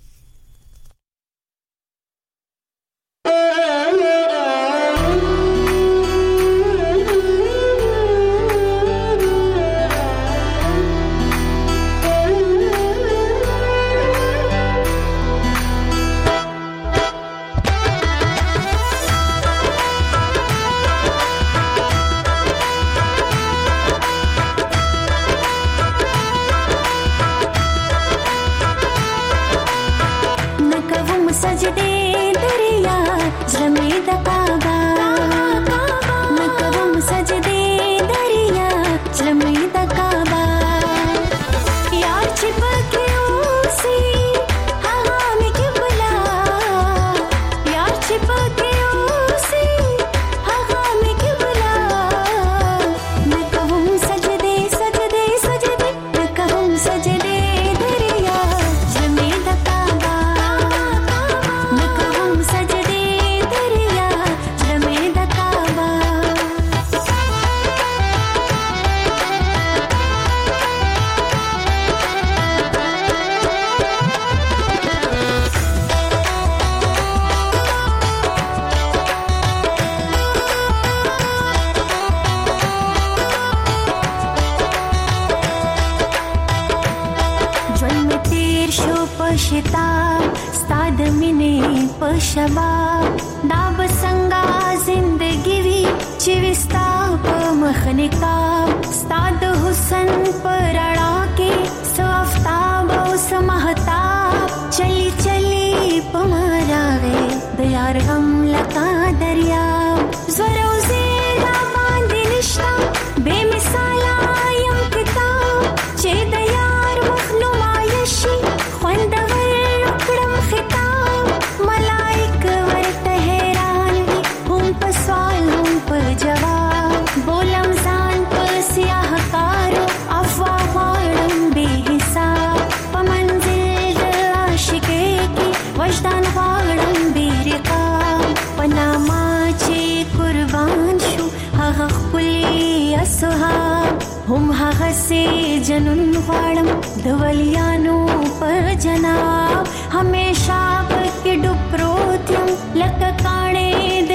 هم هغه سي جنون غواړم د ولیانو پر جناب همیشه پکې ډوب پروت یم لکه کاڼې د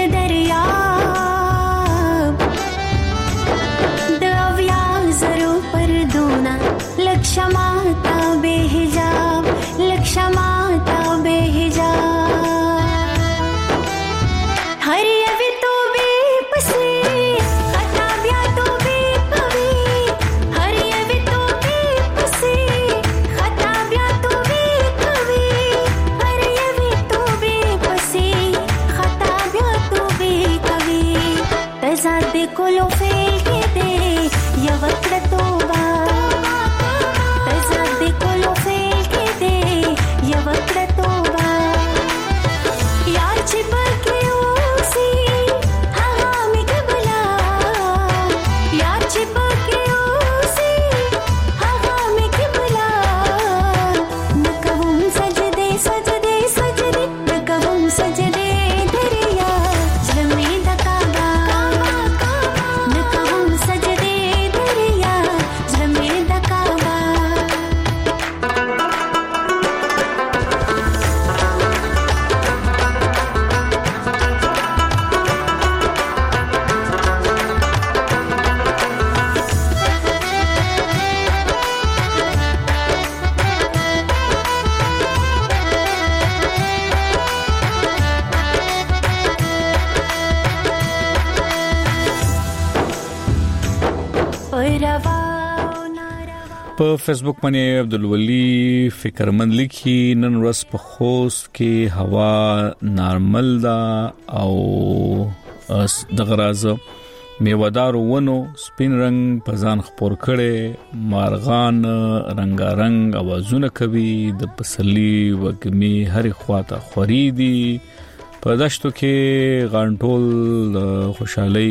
دریاب د اویازرو پردونه لک شماتا بے حجاب لک شماتا بے حجاب هر یوی تو بے پسی په فیسبوک باندې عبدالولی فکرمند لیکي نن ورځ په خوست کې هوا نارمل ده او د غراز میوادار ونو سپین رنگ په ځان خپور کړي مارغان رنگارنګ اوازونه کوي د پسلی وګمي هر خواته خوريدي په دشتو کې غانټول خوشحالي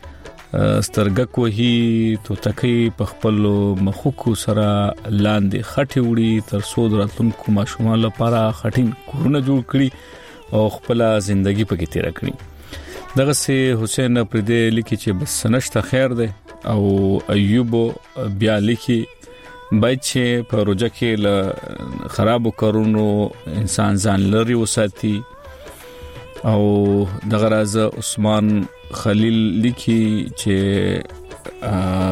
سترګک وهي توتکي په خپل مخوکو سره لاندې خټي وړي تر څو دراتونکو ماشومان لپاره خټین کورونه جوړ کړي او خپل ژوندۍ پکې تیر کړي. دغه سي حسین پردې لیکي چې بس نشته خیر ده او ایوب بیا لیکي باید چې په روزه کې له خرابو کارونو انسان ځان لري وساتي. او دغه راز عثمان خلیل لیکي چې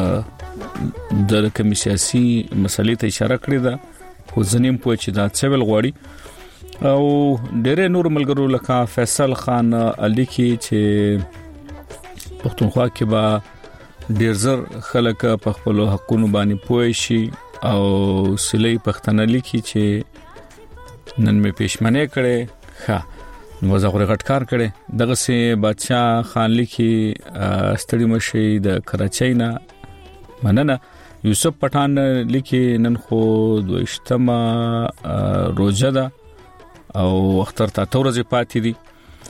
د کوم سیاسي مسلې ته اشاره کړې ده، خو ځنیم په چې دا څول غواړي. او ډېر نور ملګرو لکه فیصل خان لیکي چې پښتونخوا کې به ډېر زر خلک په خپل حقونو باندې پوه شي. او سلی پښتنه لیکي چې نن مې پېشمنه کړي ښه نو زغره غټکار کړي. دغه سي بادشاہ خان لیکي ستړي مشي د کراچۍ نه مننه. یوسف پټان لیکي نن خو 22مه روزه ده او اختر ته تورځ پاتې دي.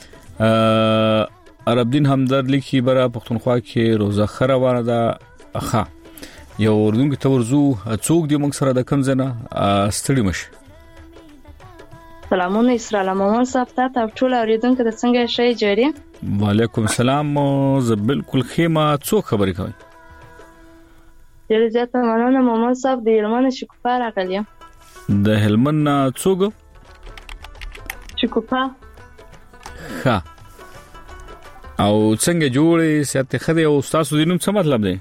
عرب دین همدرد لیکي برا پښتونخوا کې روزه خروانه ده. اخا یو اردن کې تورزو څوک دی موږ سره د کم زنه ستړي مشي. سلامونه اسرائیل محمد صاحب ته ټول اوریدونکو د څنګه شي جوړي. وعلیکم السلام. زه بالکل خیمه څوک خبرې کوي؟ ډېر زیاته مننه محمد صاحب د هلمند شکوفا راغلی. د هلمند څوک؟ شکوفا. ها او څنګه جوړې سیاته خدي او تاسو دینم څه مطلب دی؟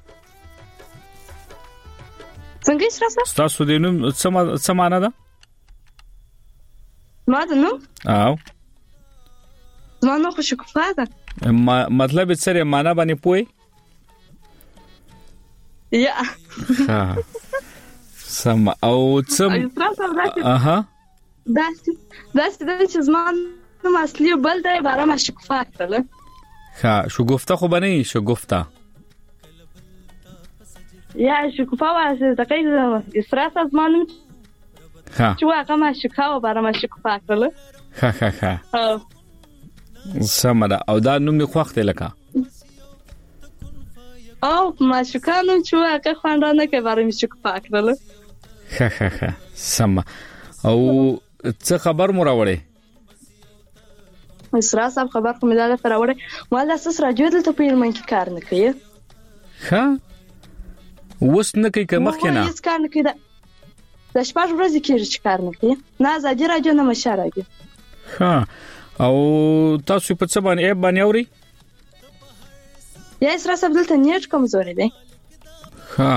څنګه سره تاسو دینم څه معنا ده؟ ما ده نو او ما نو خو شکوفا ده. مطلب یې سره معنا باندې پوي؟ یا ها سم او څم اها داسې چې زمان نو اصلي بل دی برام شکوفا کړل. ها شګفتا خو باندې شګفتا یا شکوفا واسه تقریبا اسراف زمان ها چې واقعا ما شکاو برام شکوفا کړل. ها سم ده. او دا نوم می خوښته لکه او ما شکانو چې واقعا خواندانه کې برام شکوفا کړل. ها سم. او څه خبر مو راوړې؟ اسرا صاحب خبر کوم داله پر راوړې مال اساس راځو دلته په یمن کې کار نه کوي. ها وس نه کوي که مخ کې نه هیڅ کار نه کوي. د شپږ ورځې کې چې کار نه کوي نه ازادي راځو نه مشارګي. ها او تاسو په څه باندې ایب باندې اوري؟ یا اسرا صاحب دلته نیټ کمزوري دی. ها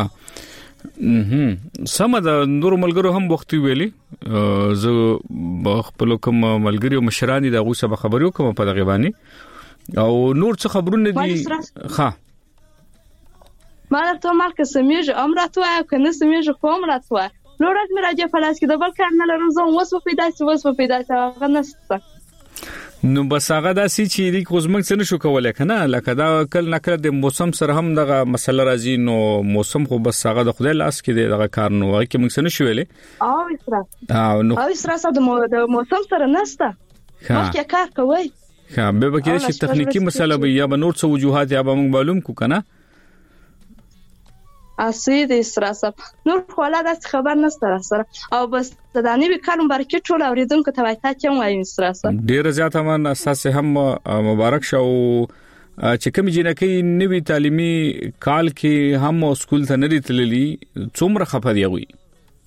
سم ده. نور ملګرو هم وختي ویلي زه خپل کوم ملګری او مشرانی د غوسه به خبرو کوم په دغه باندې او نور څه خبرونه دي. ها مال ته مارکه سمېږي امراتو کنه سمېږي کوم راتو لورات مې راځي فلاس کې د بل کار نه لرم زه وس په پیدا هغه نسته. نو بس هغه داسي چې د کوزمنګ څه نشو کولای کنه لکه دا کل نکړه د موسم سره هم دغه مسله راځي. نو موسم خو بس هغه د خدای لاس کې دغه کار نو هغه کې موږ څه نشو ویلې. او اسرا صاحب د موسم سره نسته مخکې کار کوي. ها به کې شي تخنیکی مسله به یا به نور څه وجوهات یا به موږ معلوم کو کنه. اسید اسرا صاحب نور خلا د خبر نسته سره او بس دانی به کارم برکت ټول اوریدونکو ته وایي چې وایم اسرا صاحب ډیر زیات من اساس هم مبارک شو چې کوم جنکی نوی تعلیمي کال کې هم سکول ته نه تللی څومره خفه دی وي.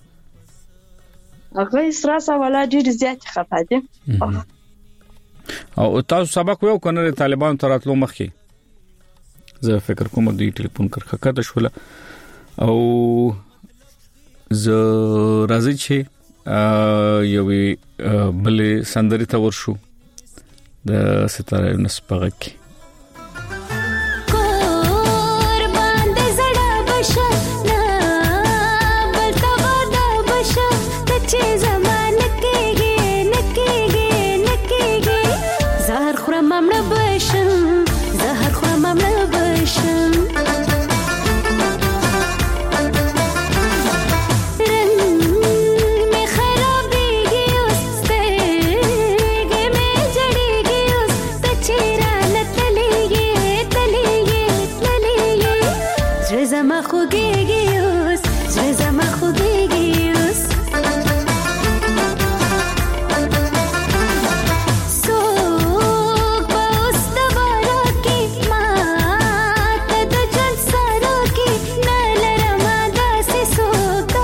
هغه اسرا صاحب ولا ډیر زیات خفه دي. او تاسو سبق ویو کنه طالبان تراتلو مخکي زه فکر کوم دوی ټلیفون کړه شوله او ز راځي چې یوې بلې سندري ته ورشو د ستاره نسبغه کې. So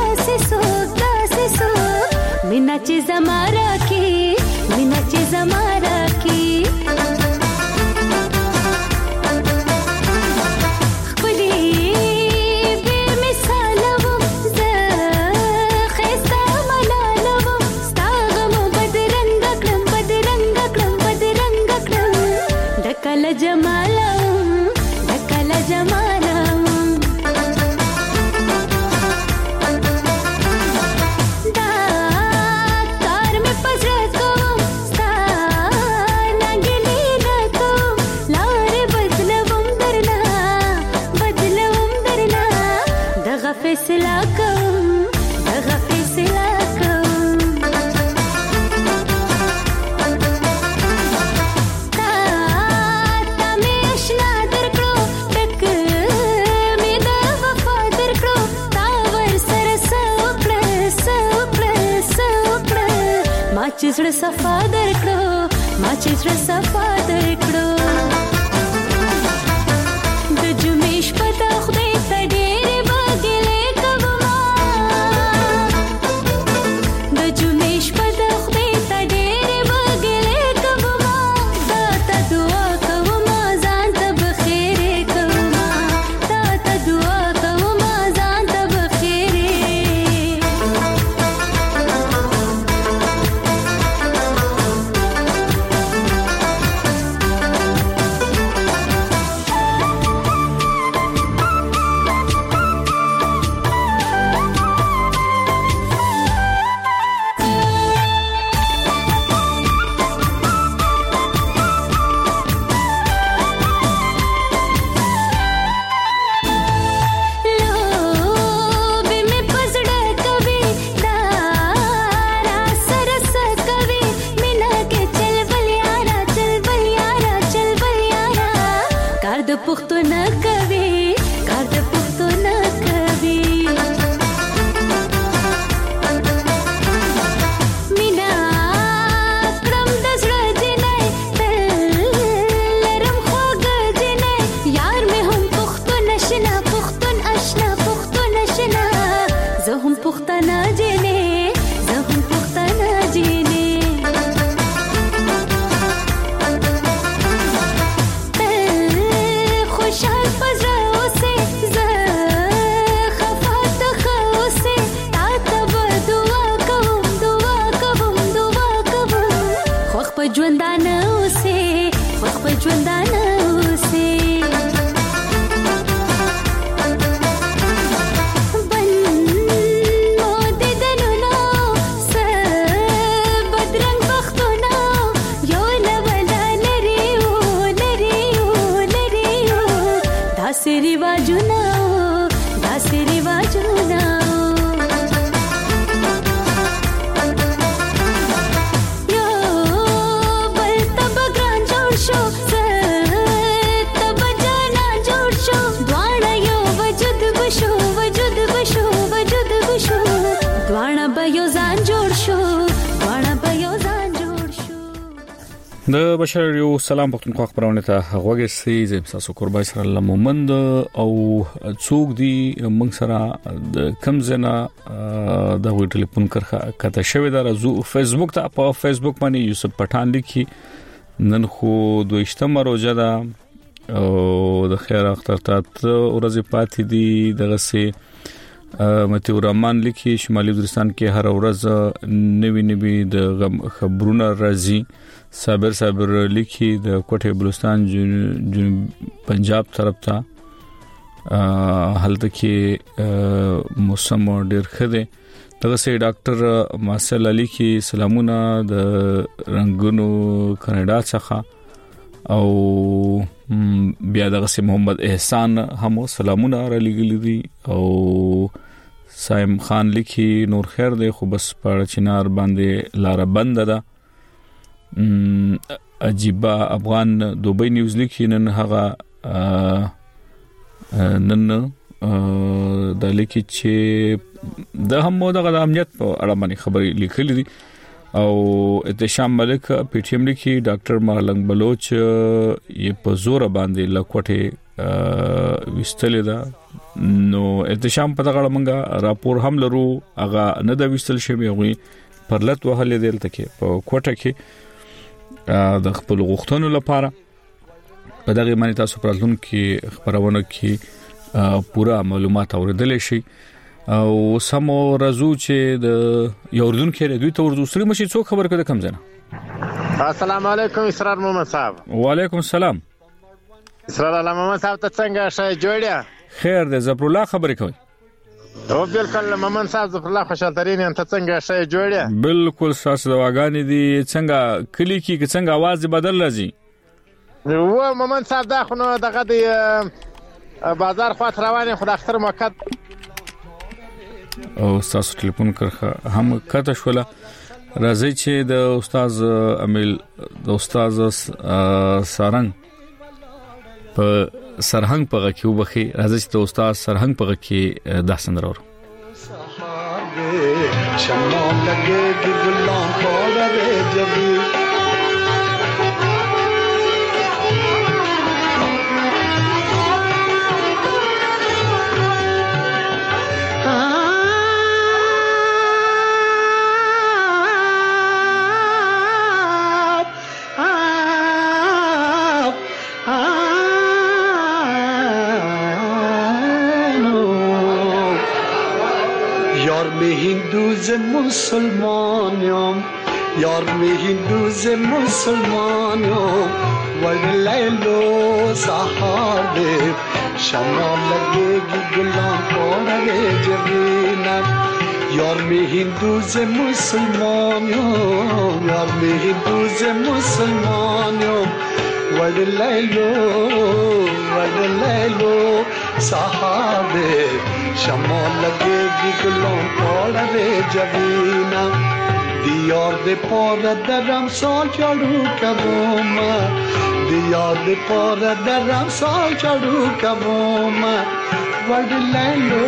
فیصله کوم دغه فیصله کوم تا مې اشنا درکړو ټک مې د وفا درکړو تا ورسره سوکړه ما چې زړه صفا درکړو ما چې زړه صفا درکړو د جمیش پتا خدای ته ډېرې باګلې کوما د جمیش پتا خدای ته ډېرې باګلې کوما تا ته دعا کوما ځان ته بخیرې کوما تا ته دعا کوما ځان ته بخیرې د بشر یو سلام پختونخوا خبرونه ته غوږی سي زم تاسو قربای سره لمومند او څوک دی موږ سره د کم زنه د وی ټلیفون کرخه کته شوی دا رزو فیسبوک ته په فیسبوک باندې یوسف پټان لیکي نن خو دویشتمه روزه ده او د خیر اختر ته ورځ پاتې دي دغه سي متیو رحمان لیکي شمالي وزیرستان کې هر ورځ نوی د خبرونه راځي صابر لیکي د کوټه بلوچستان جنوب پنجاب طرف ته حالت کې موسم ډیر خده دغه سي ډاکټر ماسل علي کې سلامونه د رنگونو کاناډا څخه او بیا دغه سي محمد احسان هم سلامونه را لګلې دي او سایم خان لیکي نور خیر دی خو بس پړ چنار باندې لار بند ده عجيبه افغان دوبۍ نیوز لیکي نن هغه نن د لیکي چې د هم دغه امنیت په اړه باندې خبري لیکلې دي او اتشام ملک پی ټی ایم لیکي ډاکټر مالنګ بلوچ یې په زور باندې لکوټه وستل ده نو اتشام په دغه منګه راپور هم لرو هغه نه د وستل شوی غوي پرلط وهلې دلته کې په کوټه کې د خپل غوښتنو لپاره په دغه باندې تاسو پرلون کې خبرونه کې پورا معلومات اوریدل شي او سمو رزو چې د یوردون کې دوی ته ورزو سره مشي څو خبر کده کم زنه السلام علیکم اسرار محمد صاحب وعلیکم السلام اسرار محمد صاحب ته څنګه شای جوړیا خیر ده زفر الله خبرې کوي او بالکل محمد صاحب زفر الله خوشالترین ته څنګه شای جوړیا بالکل تاسو دواګانی دي څنګه کلی کې څنګه आवाज بدل راځي و محمد صاحب دا خو نو دغه د بازار خاطر روانه خو د اختر موقت او تاسو ټلیفون کرخه هم کته شوله راځي چې د استاد امیل د استاد سرهنګ په غکیو بخي راځي چې د استاد سرهنګ په غکی داسن راو شمع لگے گی گلان پاڑے جبی هندوز مسلمانیم یار می هندوز مسلمانیم ولیلو سحار دے شمع لگے گی گلان پاڑے جبینم یار می هندوز مسلمانیم یار می هندوز مسلمانیم ولیلو سحار دے شمع لگے گی گلان پاڑے جبینا دیار دے پار درم سال چڑھو کبوم دیار دے پار درم سال چڑھو کبوم وڈ لیلو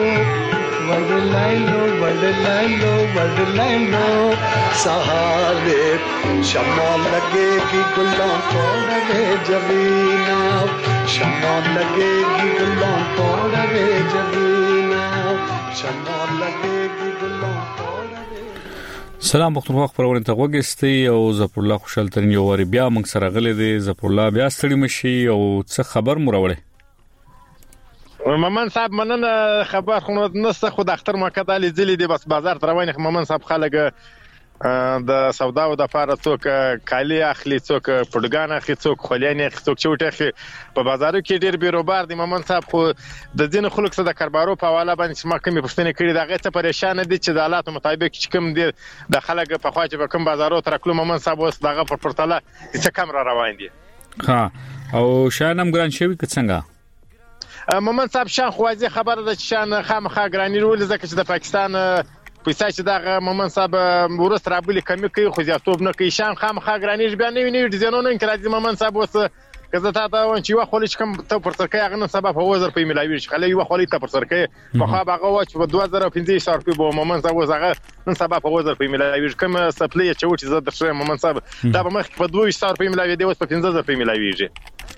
سہارے شمع لگے گی گلان پاڑے جبینا شمع لگے گی گلان پاڑے جبینا شمع لگے گی گلان پاڑے. سلام پښتونخوا خبرونه ته وګستئ او ظفر الله خوشحال ترين یو وری بیا موږ سره غلې دي. ظفر الله بیا ستړي مشي او څه خبر مو راوړي؟ ممن صاحب مننه خبر خو نسته خو د اختر موقع د لیدلې دي بس بازار روانه ممن صاحب خلک د سودا او د فار څوک کالی اخلي څوک پډګان اخلي څوک خلیان اخلي څوک چوټه په بازارو کې ډیر بیروبار دي. ممن صاحب خو د دین خلک سره د کاربارو په حواله باندې ما کومې پښتنې کړې دغه ته پریشان دي چې د حالات مطابق چې کوم دي د خلک په خوا چې کوم بازارو تر کلو ممن صاحب اوس دغه پر پرتله چې کم را روان دي. ها او شانم ګران شوی که څنګه؟ ممن صاحب شان خوازي خبره ده چې شان خامخا ګرانی رول ځکه چې د پاکستان پیسې چې دغه ممن صاحب ورس رابلی کمی کوي خو زیاتوب نه کوي شان خامخا ګرانی بیا نه ډیزاینونه انکراځي ممن صاحب اوس کزه تا ته چې یو خولي چې کوم ته پر سرکې هغه نه سبب په 1000 په ملاوي شي خلې یو خولي ته پر سرکې په خو هغه واچ په 2015 روپیه به ممن صاحب هغه نن سبب په 1000 په ملاوي کوم سپلې چې و چې زه د شوی ممن صاحب دا به مخ په 200 روپیه ملاوي دی اوس په 15000 په ملاوي شي.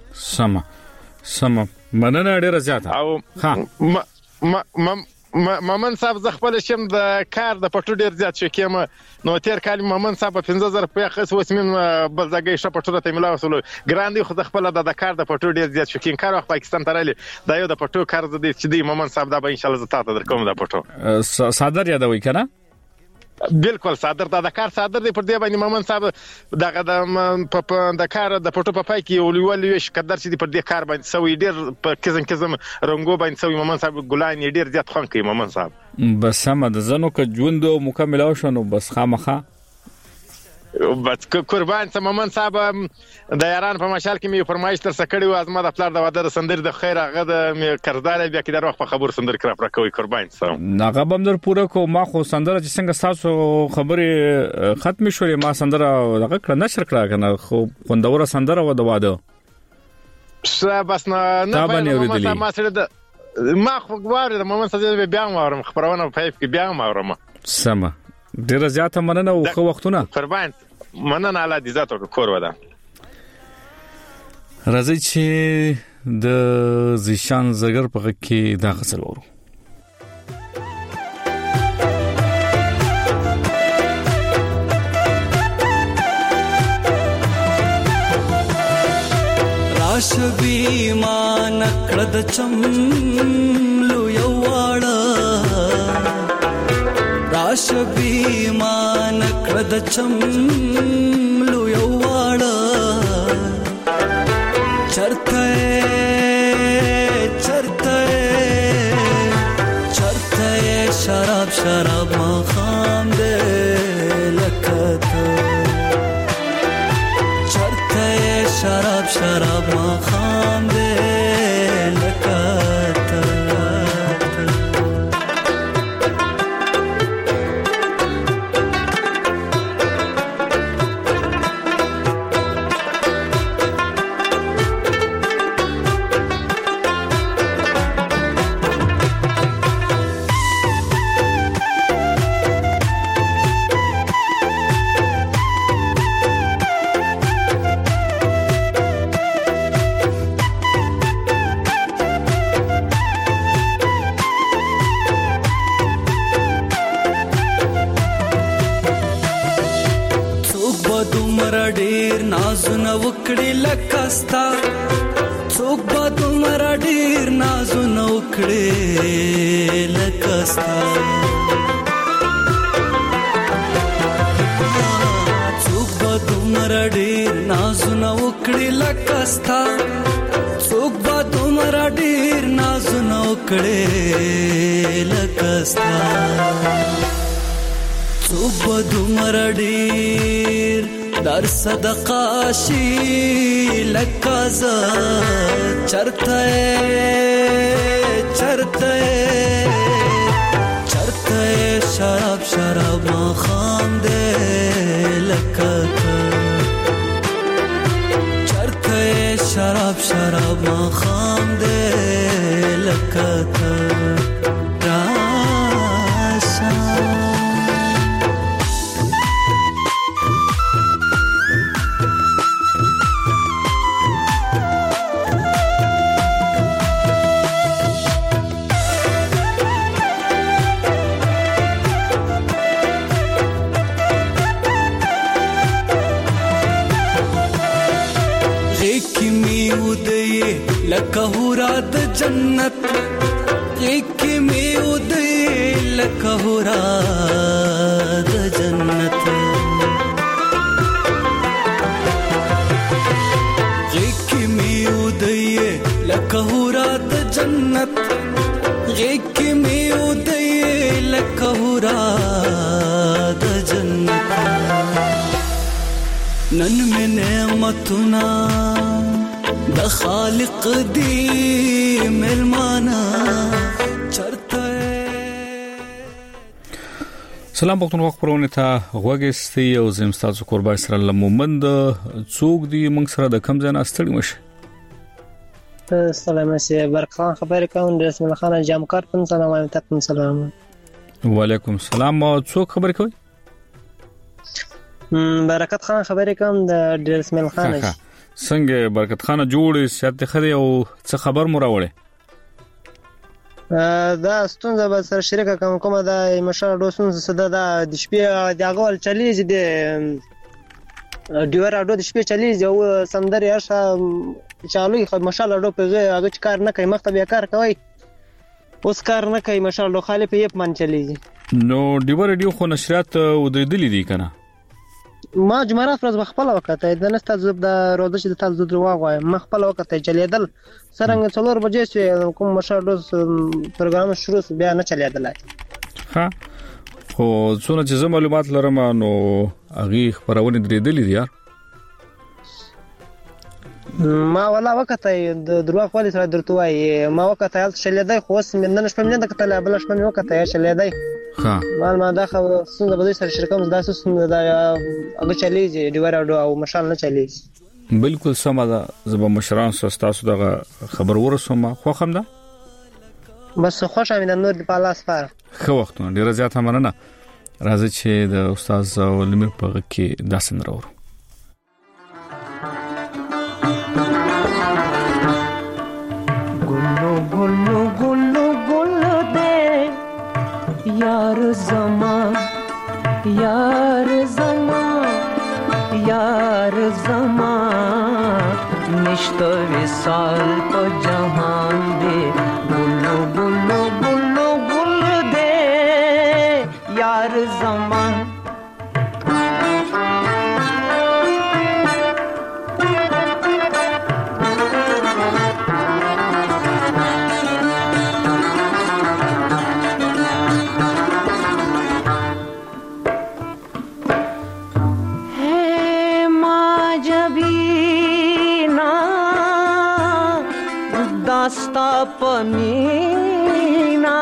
سم مننه ډیره زیاته او ها ممن صاحب ز خپل شم د کار د پټو ډیر زیات شکیم نو تیر کال ممن صاحب 15000 روپیا خص وسمن بلځګي ش پټو ته ملا وسلو ګراندي خو د خپل د کار د پټو ډیر زیات شکیم کار وخت پاکستان ترالي دا یو د پټو کار د چې دی ممن صاحب دا به ان شاء الله زتا ته در کوم د پټو صادر یادوي کنه بالکل صادر د کار صادر دی پر دی باندې ممن صاحب دغه د کار د پټو په پای کې ولول ویش قدر چې پر دی کار باندې سوي ډیر په کزم رنګو باندې سوي ممن صاحب ګلان ډیر زیات خون کوي ممن صاحب بس سم د زنو ک ژوند مکمل او شنو بس خامخه بس قربان ته ممن صاحب د یاران په مشال کې می فرمایش تر سکړی و ازما د خپل د واده سندر د خیر هغه د کردار بیا کې در وخت په خبر سندر کرا پر کوي قربان سم ناغه بم در پوره کو ما خو سندر چې څنګه تاسو خبره ختم شولې ما سندر دغه کړه نشر کړه کنه خو خوندوره سندر و د واده بس نه ما سره د ما خو غواړم د ممن صاحب بیا مورم خبرونه په کې بیا مورم سم ډیره زیاته مننه او خو وختونه قربان مننه الله دې ذات کور ودا راځي چې د زیشان زګر په کې دا غسل ورو راشبی مان کړد چملو یواړه راشبی مان کړد چملو یواړه چرته شراب ما خام دے لکته چرته شراب ما خام دے لکته وکړي لکستا څوک به دومره ډیر نازونه وکړي لکستا څوک به دومره ډیر نازونه وکړي لکستا څوک به دومره ډیر نازونه وکړي لکستا څوک به دومره ډیر در صدقه شي لکه زه چرته شراب ماښام دی لکه ته چرته شراب ماښام دی لکه ته لکه هورا د جنت ایک می ودی لکه هورا د جنت ایک می ودی لکه هورا د جنت ایک می ودی لکه هورا د جنت نن می نعمتنا د خالق دی ملمانا چرته سلام پښتونخوا خبرونه ته غوږی او زم تاسو قربان سره لمومند څوک دی موږ سره د کم ځای ناستړي مشه سلام سي برخان خبرې کوم د رسول خان جامکار پن سلام علیکم سلام وعلیکم السلام څوک خبرې کوي برکت خان خبرې کوم د رسول خان څنګه برکت خان جوړ سیاست خدي او څه خبر مو راوړې دا ستونزه به سره شریکه کومه دا مشال دوسون زده دا د شپې د اغول چلیز دي ډیور اډو د شپې چلیز او سندري هرڅه چالو خو مشال اډو په هغه کار نه کوي مخته بیا کار کوي اوس کار نه کوي مشال اډو خالی په یپ من چلیز نو ډیور اډیو خو نشرات ودرېدلې دي کنه ما جمعرات ورځ خپل وکړه د نسته زب د روزه چې تاسو د واغوي ما خپل وکړه چلیدل سرنګ 4 بجې چې کوم مشر دوس پروګرام شروع بیا نه چلیدل ها خو څونه چې معلومات لرم نو اغي خبرونه درېدلې دي ما ولا وکړه د دروغ خپل سره درته وای ما وکړه هلته چلیدای خو اوس من نه شپم نه د کتل بل شپم وکړه چلیدای ها ما دا خو څنګه به سره شرکم داسې څنګه دا هغه چلیږي ډیور اډو او مشال نه چلیږي بالکل سم ده زب مشران تاسو دغه خبر ورسوم خو خم ده بس خوشا مې نور په لاس فار خو وختونه ډیر زیات مننه راځي چې د استاد ولمر په کې داسن راوړو ګلو ګلو ګلو دې یار زمان نشته وصال په جهان دې ګلو ګلو ګلو ګلو دې یار زمان दास्ता पमीना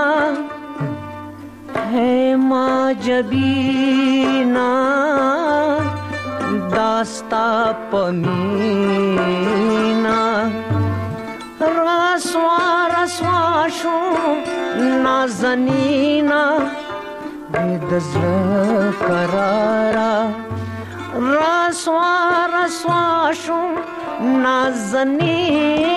है माँ जबीना दास्ता पमीना रसवा शो नाजनीना बेदज़ करारा रसवा शो नाजनीना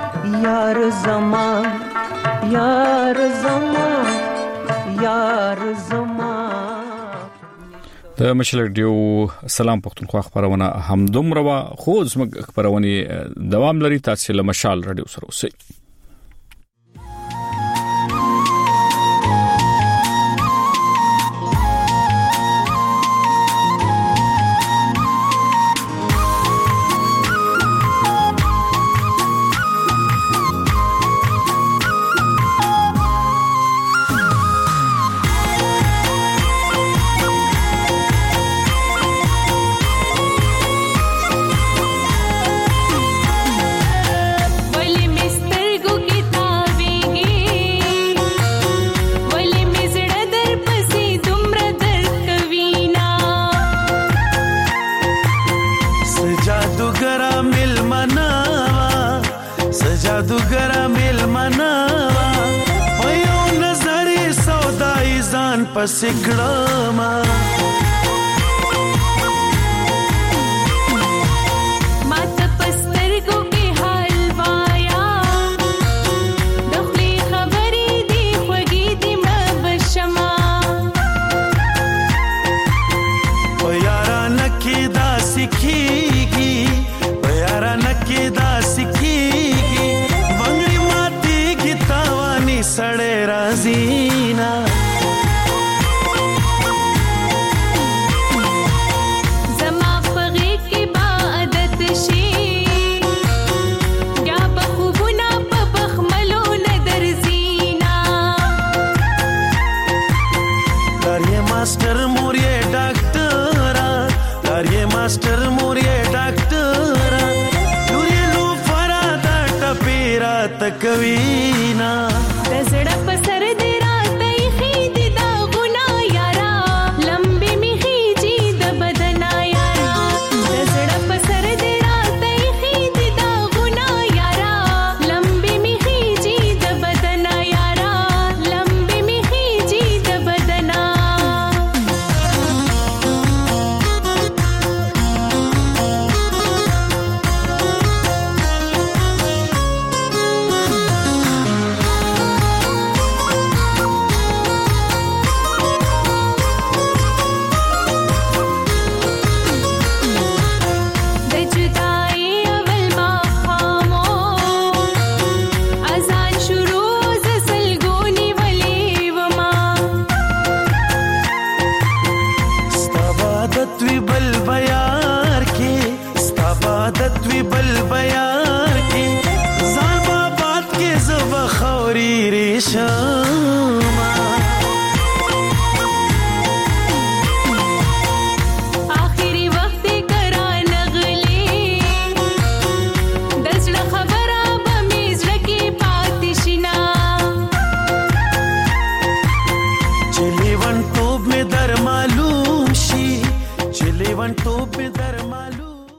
यार د مشل ریډیو سلام پښتونخوا خبرونه هم دومره خو زموږ خبرونه دوام لري. تاسو له مشال ریډیو سره اوسئ. پسکړما مات پسترګو کې حال وایا دخلي خبرې دی خوږې دی مبشما او یارا نکي دا سکیږي او یارا نکي دا سکیږي بنگړي ماتي کی تاواني سړې رازینا मास्टर मोरिए डॉक्टरा लुरी लू फरादा टपेरा तकवीना दसड़ा पसर दे रात खीद दा गुना यारा लंबी मी खीजी द बदना यारा दसड़ा पसर दे रात खीद दा गुना यारा लंबी मी खीजी द बदना यारा लंबी मी खीजी द बदना बल बयार